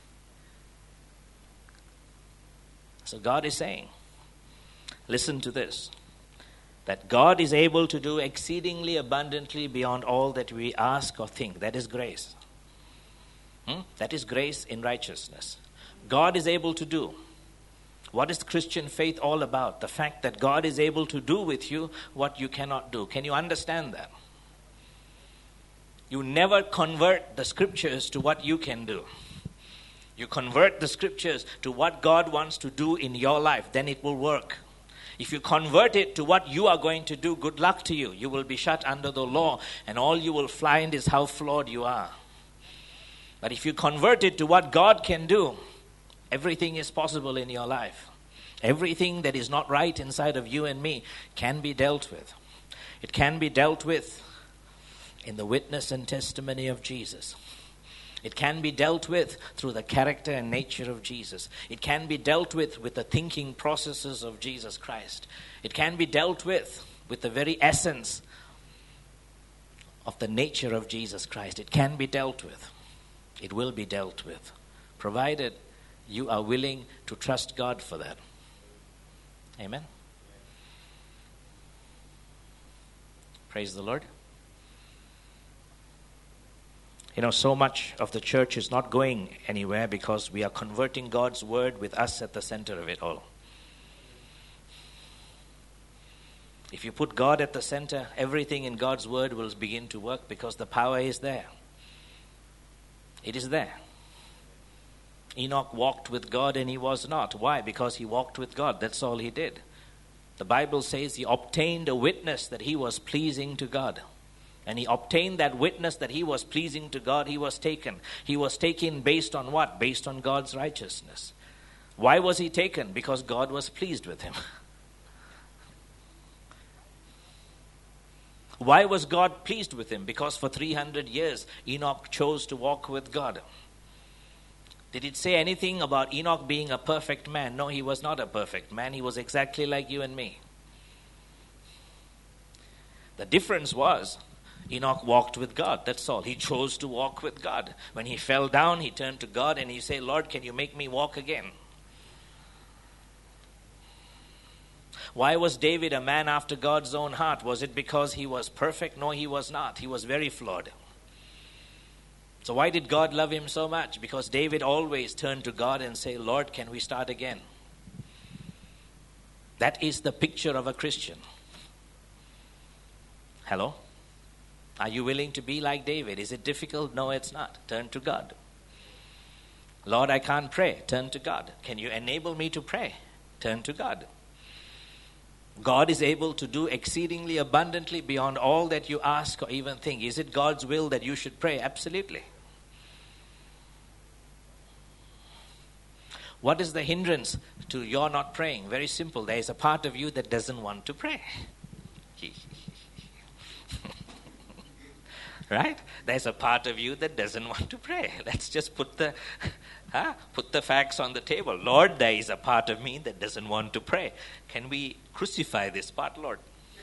So God is saying, listen to this, that God is able to do exceedingly abundantly beyond all that we ask or think. That is grace. That is grace in righteousness. God is able to do. What is Christian faith all about? The fact that God is able to do with you what you cannot do. Can you understand that? You never convert the scriptures to what you can do. You convert the scriptures to what God wants to do in your life, then it will work. If you convert it to what you are going to do, good luck to you. You will be shut under the law, and all you will find is how flawed you are. But if you convert it to what God can do, everything is possible in your life. Everything that is not right inside of you and me can be dealt with. It can be dealt with in the witness and testimony of Jesus. It can be dealt with through the character and nature of Jesus. It can be dealt with the thinking processes of Jesus Christ. It can be dealt with the very essence of the nature of Jesus Christ. It can be dealt with. It will be dealt with, provided you are willing to trust God for that. Amen. Praise the Lord. You know, so much of the church is not going anywhere because we are converting God's word with us at the center of it all. If you put God at the center, everything in God's word will begin to work because the power is there. It is there. Enoch walked with God and he was not. Why? Because he walked with God. That's all he did. The Bible says he obtained a witness that he was pleasing to God. And he obtained that witness that he was pleasing to God. He was taken. He was taken based on what? Based on God's righteousness. Why was he taken? Because God was pleased with him. Why was God pleased with him? Because for 300 years, Enoch chose to walk with God. Did it say anything about Enoch being a perfect man? No, he was not a perfect man. He was exactly like you and me. The difference was, Enoch walked with God. That's all. He chose to walk with God. When he fell down, he turned to God and he said, Lord, can you make me walk again? Why was David a man after God's own heart? Was it because he was perfect? No, he was not. He was very flawed. So why did God love him so much? Because David always turned to God and said, Lord, can we start again? That is the picture of a Christian. Hello? Are you willing to be like David? Is it difficult? No, it's not. Turn to God. Lord, I can't pray. Turn to God. Can you enable me to pray? Turn to God. God is able to do exceedingly abundantly beyond all that you ask or even think. Is it God's will that you should pray? Absolutely. What is the hindrance to your not praying? Very simple. There is a part of you that doesn't want to pray. Right? There's a part of you that doesn't want to pray. Let's just put the facts on the table. Lord, there is a part of me that doesn't want to pray. Can we crucify this part, Lord?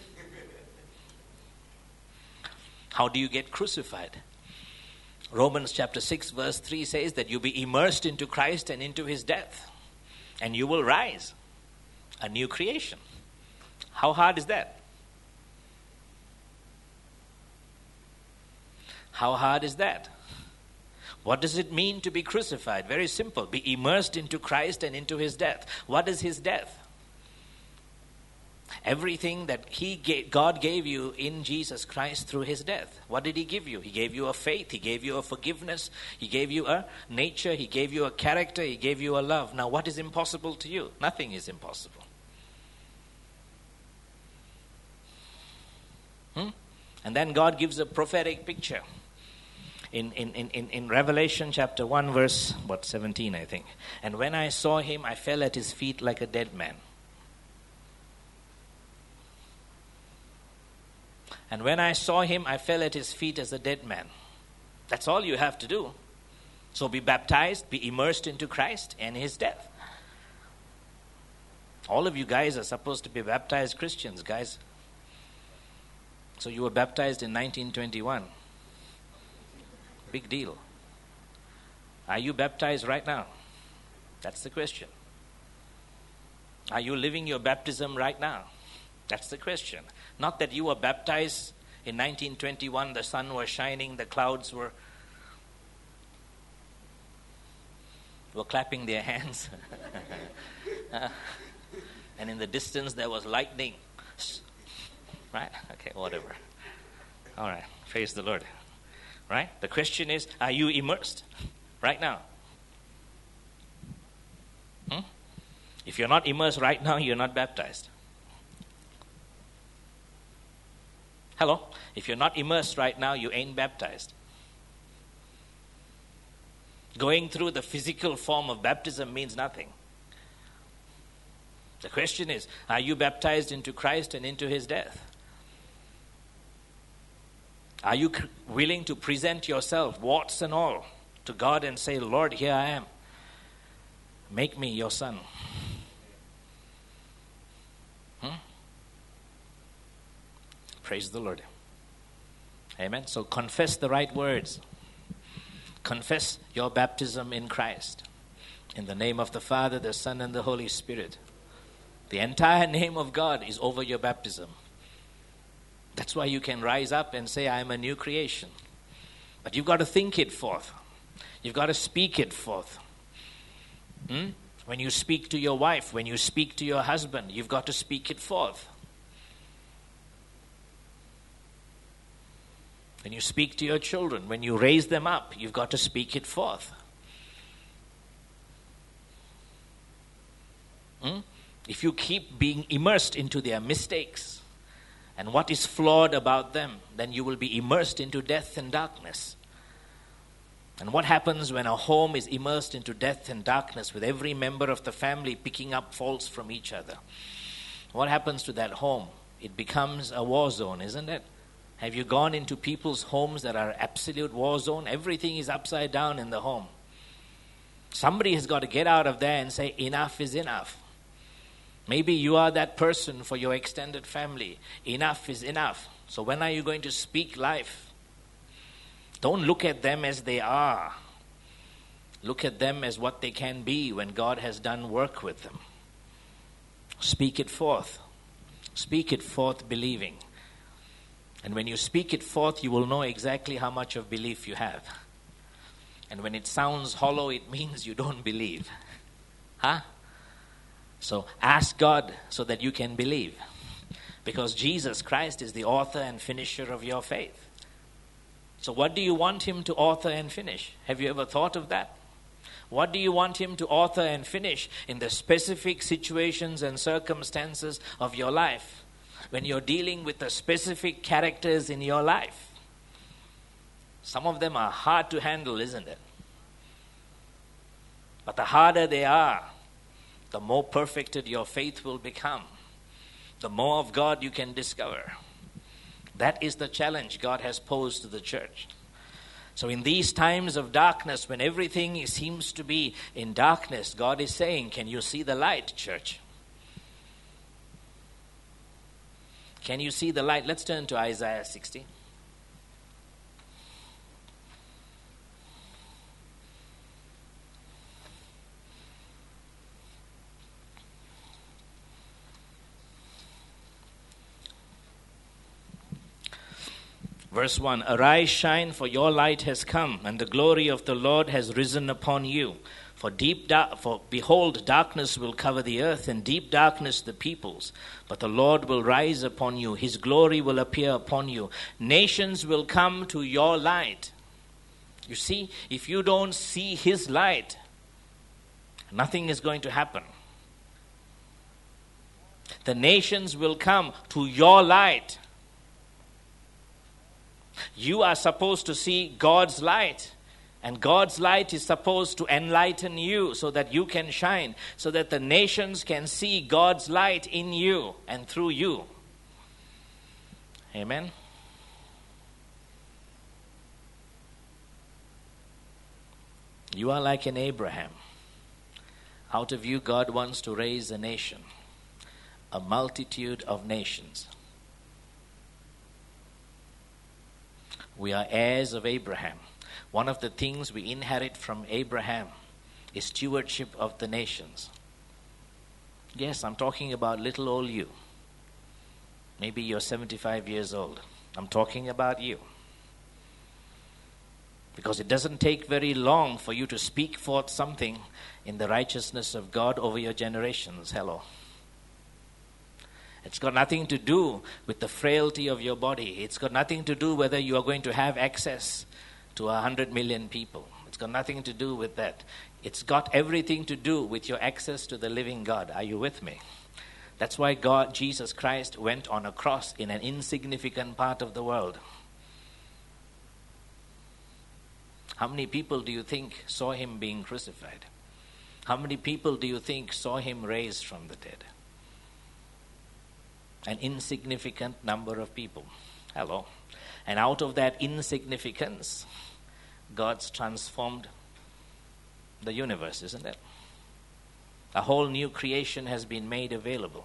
How do you get crucified? Romans chapter 6 verse 3 says that you be immersed into Christ and into his death. And you will rise. A new creation. How hard is that? How hard is that? What does it mean to be crucified? Very simple. Be immersed into Christ and into his death. What is his death? Everything that God gave you in Jesus Christ through his death. What did he give you? He gave you a faith. He gave you a forgiveness. He gave you a nature. He gave you a character. He gave you a love. Now, what is impossible to you? Nothing is impossible. And then God gives a prophetic picture. In Revelation chapter 1 verse 17 I think. And when I saw him, I fell at his feet like a dead man. And when I saw him, I fell at his feet as a dead man. That's all you have to do. So be baptized, be immersed into Christ and his death. All of you guys are supposed to be baptized Christians, guys. So you were baptized in 1921. Big deal. Are you baptized right now? That's the question. Are you living your baptism right now? That's the question. Not that you were baptized in 1921, the sun was shining, the clouds were clapping their hands. And in the distance there was lightning. Right? Okay, whatever. All right. Praise the Lord. Right? The question is, are you immersed right now? If you're not immersed right now, you're not baptized. Hello? If you're not immersed right now, you ain't baptized. Going through the physical form of baptism means nothing. The question is, are you baptized into Christ and into his death? Are you willing to present yourself, warts and all, to God and say, Lord, here I am. Make me your son. Praise the Lord. Amen. So confess the right words. Confess your baptism in Christ. In the name of the Father, the Son, and the Holy Spirit. The entire name of God is over your baptism. That's why you can rise up and say, I am a new creation. But you've got to think it forth. You've got to speak it forth. When you speak to your wife, when you speak to your husband, you've got to speak it forth. When you speak to your children, when you raise them up, you've got to speak it forth. If you keep being immersed into their mistakes and what is flawed about them, then you will be immersed into death and darkness. And what happens when a home is immersed into death and darkness with every member of the family picking up faults from each other? What happens to that home? It becomes a war zone, isn't it? Have you gone into people's homes that are absolute war zone? Everything is upside down in the home. Somebody has got to get out of there and say, enough is enough. Maybe you are that person for your extended family. Enough is enough. So when are you going to speak life? Don't look at them as they are. Look at them as what they can be when God has done work with them. Speak it forth. Speak it forth believing. And when you speak it forth, you will know exactly how much of belief you have. And when it sounds hollow, it means you don't believe. So ask God so that you can believe. Because Jesus Christ is the author and finisher of your faith. So what do you want him to author and finish? Have you ever thought of that? What do you want him to author and finish in the specific situations and circumstances of your life? When you're dealing with the specific characters in your life. Some of them are hard to handle, isn't it? But the harder they are, the more perfected your faith will become. The more of God you can discover. That is the challenge God has posed to the church. So in these times of darkness, when everything seems to be in darkness, God is saying, can you see the light, church? Can you see the light? Let's turn to Isaiah 60. Verse 1, Arise, shine, for your light has come, and the glory of the Lord has risen upon you. For behold, darkness will cover the earth, and deep darkness the peoples. But the Lord will rise upon you. His glory will appear upon you. Nations will come to your light. You see, if you don't see his light, nothing is going to happen. The nations will come to your light. You are supposed to see God's light. And God's light is supposed to enlighten you so that you can shine, so that the nations can see God's light in you and through you. Amen. You are like an Abraham. Out of you, God wants to raise a nation, a multitude of nations. We are heirs of Abraham. One of the things we inherit from Abraham is stewardship of the nations. Yes, I'm talking about little old you. Maybe you're 75 years old. I'm talking about you. Because it doesn't take very long for you to speak forth something in the righteousness of God over your generations. Hello. It's got nothing to do with the frailty of your body. It's got nothing to do whether you are going to have access to 100 million people. It's got nothing to do with that. It's got everything to do with your access to the living God. Are you with me? That's why Jesus Christ, went on a cross in an insignificant part of the world. How many people do you think saw him being crucified? How many people do you think saw him raised from the dead? An insignificant number of people. Hello. And out of that insignificance, God's transformed the universe, isn't it? A whole new creation has been made available.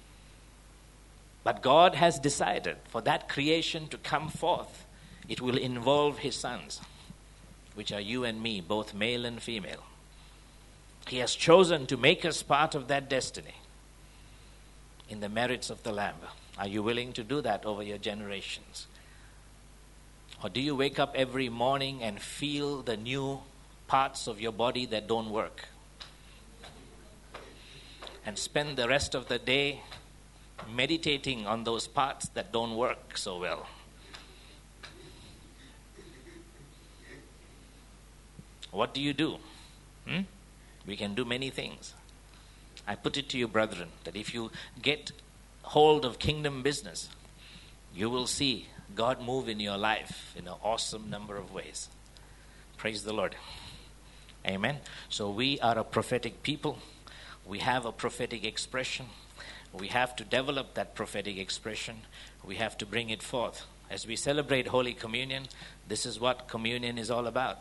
But God has decided for that creation to come forth, it will involve his sons, which are you and me, both male and female. He has chosen to make us part of that destiny in the merits of the Lamb. Are you willing to do that over your generations? Or do you wake up every morning and feel the new parts of your body that don't work? And spend the rest of the day meditating on those parts that don't work so well? What do you do? We can do many things. I put it to you, brethren, that if you get hold of kingdom business, you will see God move in your life in an awesome number of ways. Praise the Lord. Amen. So we are a prophetic people. We have a prophetic expression. We have to develop that prophetic expression. We have to bring it forth. As we celebrate Holy Communion, this is what communion is all about.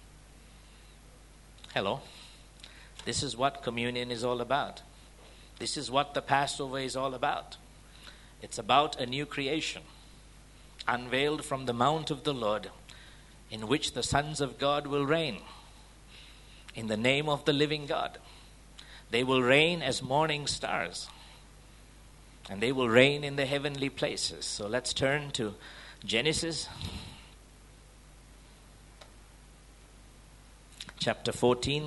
Hello. This is what communion is all about. This is what the Passover is all about. It's about a new creation, unveiled from the mount of the Lord, in which the sons of God will reign in the name of the living God. They will reign as morning stars, and they will reign in the heavenly places. So let's turn to Genesis chapter 14.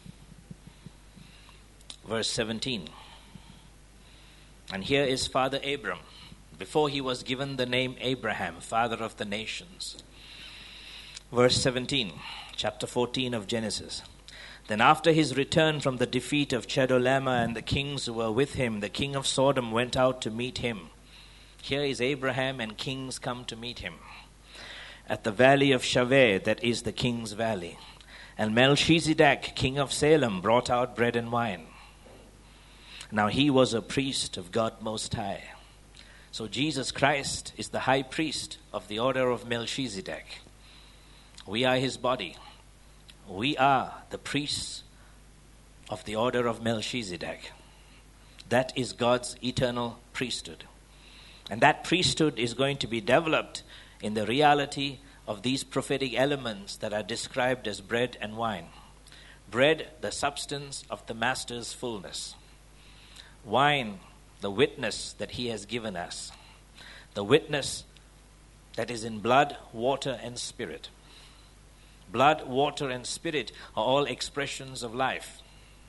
Verse 17. And here is Father Abram, before he was given the name Abraham, father of the nations. Verse 17, chapter 14 of Genesis. Then after his return from the defeat of Chedorlaomer and the kings who were with him, the king of Sodom went out to meet him. Here is Abraham, and kings come to meet him at the valley of Shaveh, that is the king's valley. And Melchizedek, king of Salem, brought out bread and wine. Now he was a priest of God Most High. So Jesus Christ is the high priest of the order of Melchizedek. We are his body. We are the priests of the order of Melchizedek. That is God's eternal priesthood. And that priesthood is going to be developed in the reality of these prophetic elements that are described as bread and wine. Bread, the substance of the Master's fullness. Wine, the witness that he has given us. The witness that is in blood, water, and spirit. Blood, water, and spirit are all expressions of life.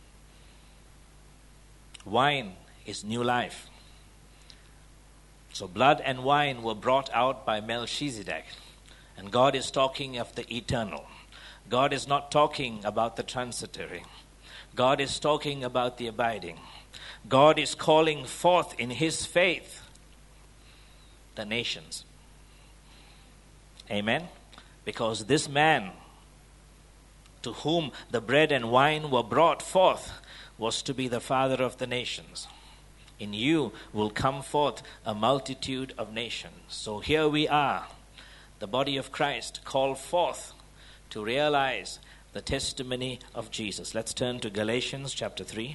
Wine is new life. So blood and wine were brought out by Melchizedek. And God is talking of the eternal. God is not talking about the transitory. God is talking about the abiding. God is calling forth in his faith the nations. Amen? Because this man to whom the bread and wine were brought forth was to be the father of the nations. In you will come forth a multitude of nations. So here we are, the body of Christ, called forth to realize the testimony of Jesus. Let's turn to Galatians chapter 3.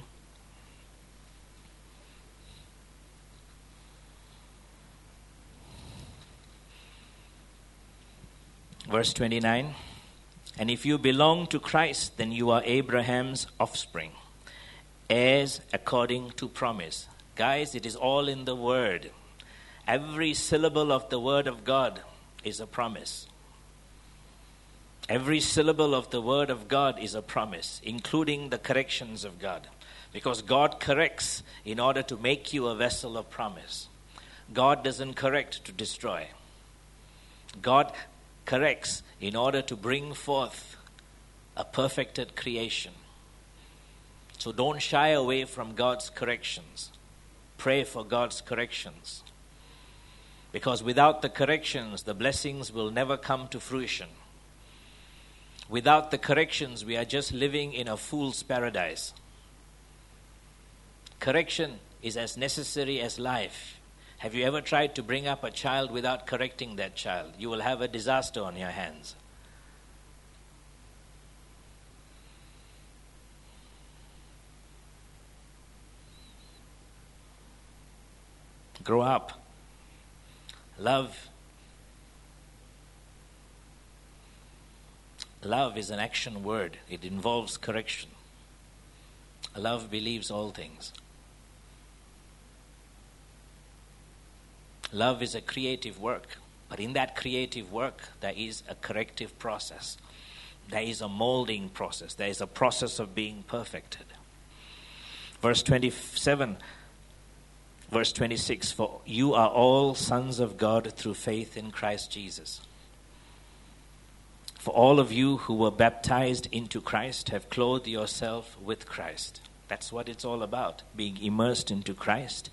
Verse 29. And if you belong to Christ, then you are Abraham's offspring, heirs according to promise. Guys, it is all in the Word. Every syllable of the Word of God is a promise. Every syllable of the Word of God is a promise, including the corrections of God. Because God corrects in order to make you a vessel of promise. God doesn't correct to destroy. God corrects in order to bring forth a perfected creation. So don't shy away from God's corrections. Pray for God's corrections. Because without the corrections, the blessings will never come to fruition. Without the corrections, we are just living in a fool's paradise. Correction is as necessary as life. Have you ever tried to bring up a child without correcting that child? You will have a disaster on your hands. Grow up. Love. Love is an action word. It involves correction. Love believes all things. Love is a creative work, but in that creative work, there is a corrective process. There is a molding process. There is a process of being perfected. Verse 27, verse 26, for you are all sons of God through faith in Christ Jesus. For all of you who were baptized into Christ have clothed yourself with Christ. That's what it's all about, being immersed into Christ,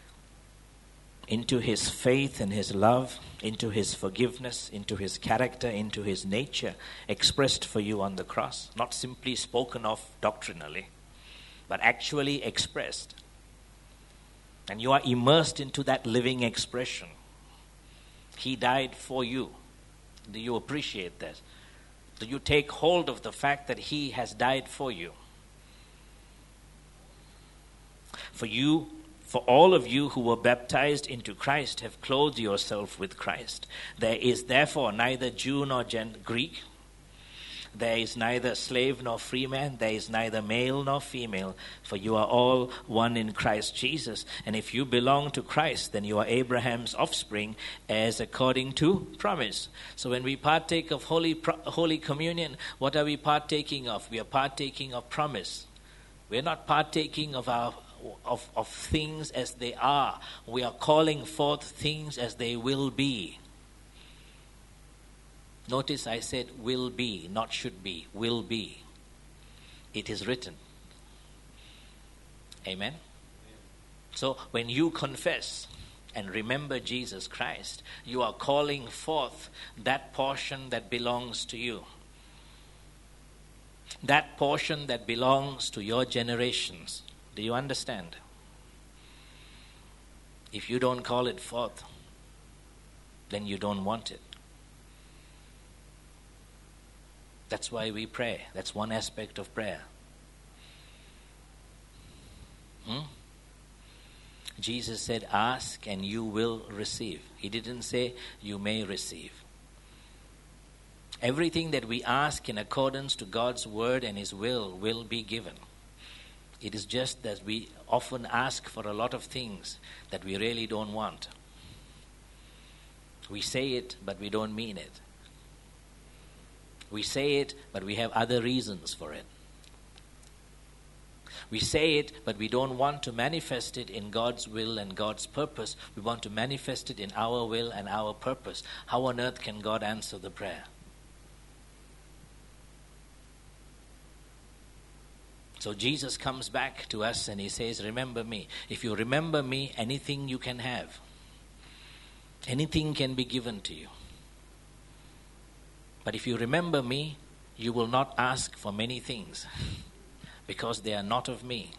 into his faith and his love, into his forgiveness, into his character, into his nature, expressed for you on the cross. Not simply spoken of doctrinally, but actually expressed. And you are immersed into that living expression. He died for you. Do you appreciate that? Do you take hold of the fact that he has died for you? For all of you who were baptized into Christ have clothed yourself with Christ. There is therefore neither Jew nor Greek. There is neither slave nor free man. There is neither male nor female. For you are all one in Christ Jesus. And if you belong to Christ, then you are Abraham's offspring, as according to promise. So when we partake of Holy Communion, what are we partaking of? We are partaking of promise. We are not partaking of things as they are. We are calling forth things as they will be. Notice I said will be, not should be. Will be. It is written. Amen? So when you confess and remember Jesus Christ, you are calling forth that portion that belongs to you. That portion that belongs to your generations. Do you understand? If you don't call it forth, then you don't want it. That's why we pray. That's one aspect of prayer. Jesus said, ask and you will receive. He didn't say you may receive. Everything that we ask in accordance to God's word and his will be given. It is just that we often ask for a lot of things that we really don't want. We say it, but we don't mean it. We say it, but we have other reasons for it. We say it, but we don't want to manifest it in God's will and God's purpose. We want to manifest it in our will and our purpose. How on earth can God answer the prayer? So Jesus comes back to us and he says, remember me. If you remember me, anything you can have. Anything can be given to you. But if you remember me, you will not ask for many things because they are not of me.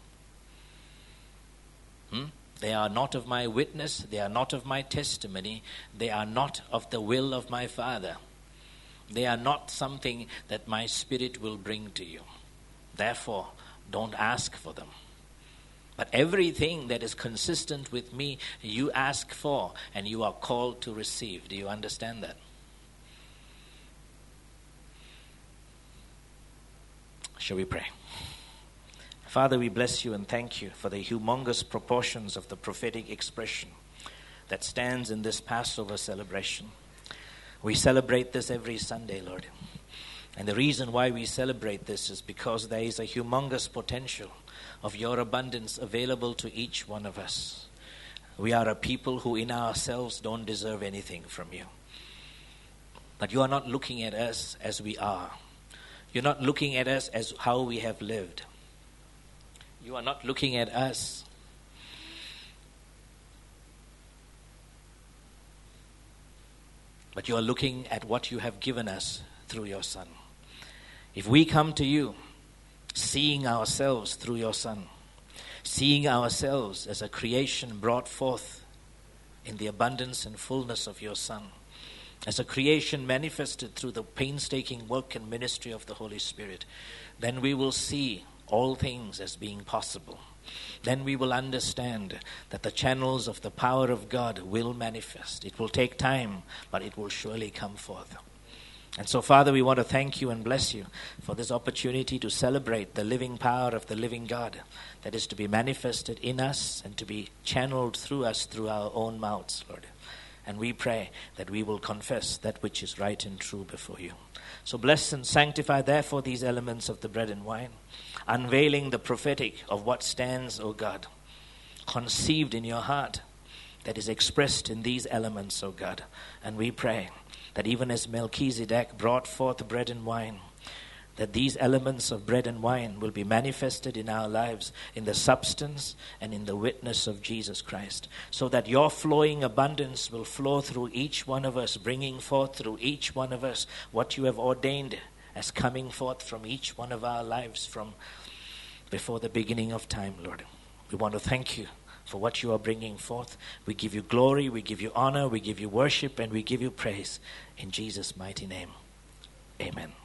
They are not of my witness. They are not of my testimony. They are not of the will of my Father. They are not something that my Spirit will bring to you. Therefore, don't ask for them. But everything that is consistent with me, you ask for and you are called to receive. Do you understand that? Shall we pray? Father, we bless you and thank you for the humongous proportions of the prophetic expression that stands in this Passover celebration. We celebrate this every Sunday, Lord. And the reason why we celebrate this is because there is a humongous potential of your abundance available to each one of us. We are a people who in ourselves don't deserve anything from you. But you are not looking at us as we are. You're not looking at us as how we have lived. You are not looking at us but you are looking at what you have given us through your Son. If we come to you seeing ourselves through your Son, seeing ourselves as a creation brought forth in the abundance and fullness of your Son, as a creation manifested through the painstaking work and ministry of the Holy Spirit, then we will see all things as being possible. Then we will understand that the channels of the power of God will manifest. It will take time, but it will surely come forth. And so, Father, we want to thank you and bless you for this opportunity to celebrate the living power of the living God that is to be manifested in us and to be channeled through us through our own mouths, Lord. And we pray that we will confess that which is right and true before you. So bless and sanctify, therefore, these elements of the bread and wine, unveiling the prophetic of what stands, O God, conceived in your heart, that is expressed in these elements, O God. And we pray that even as Melchizedek brought forth bread and wine, that these elements of bread and wine will be manifested in our lives in the substance and in the witness of Jesus Christ, so that your flowing abundance will flow through each one of us, bringing forth through each one of us what you have ordained as coming forth from each one of our lives from before the beginning of time, Lord. We want to thank you for what you are bringing forth. We give you glory, we give you honor, we give you worship, and we give you praise. In Jesus' mighty name, amen.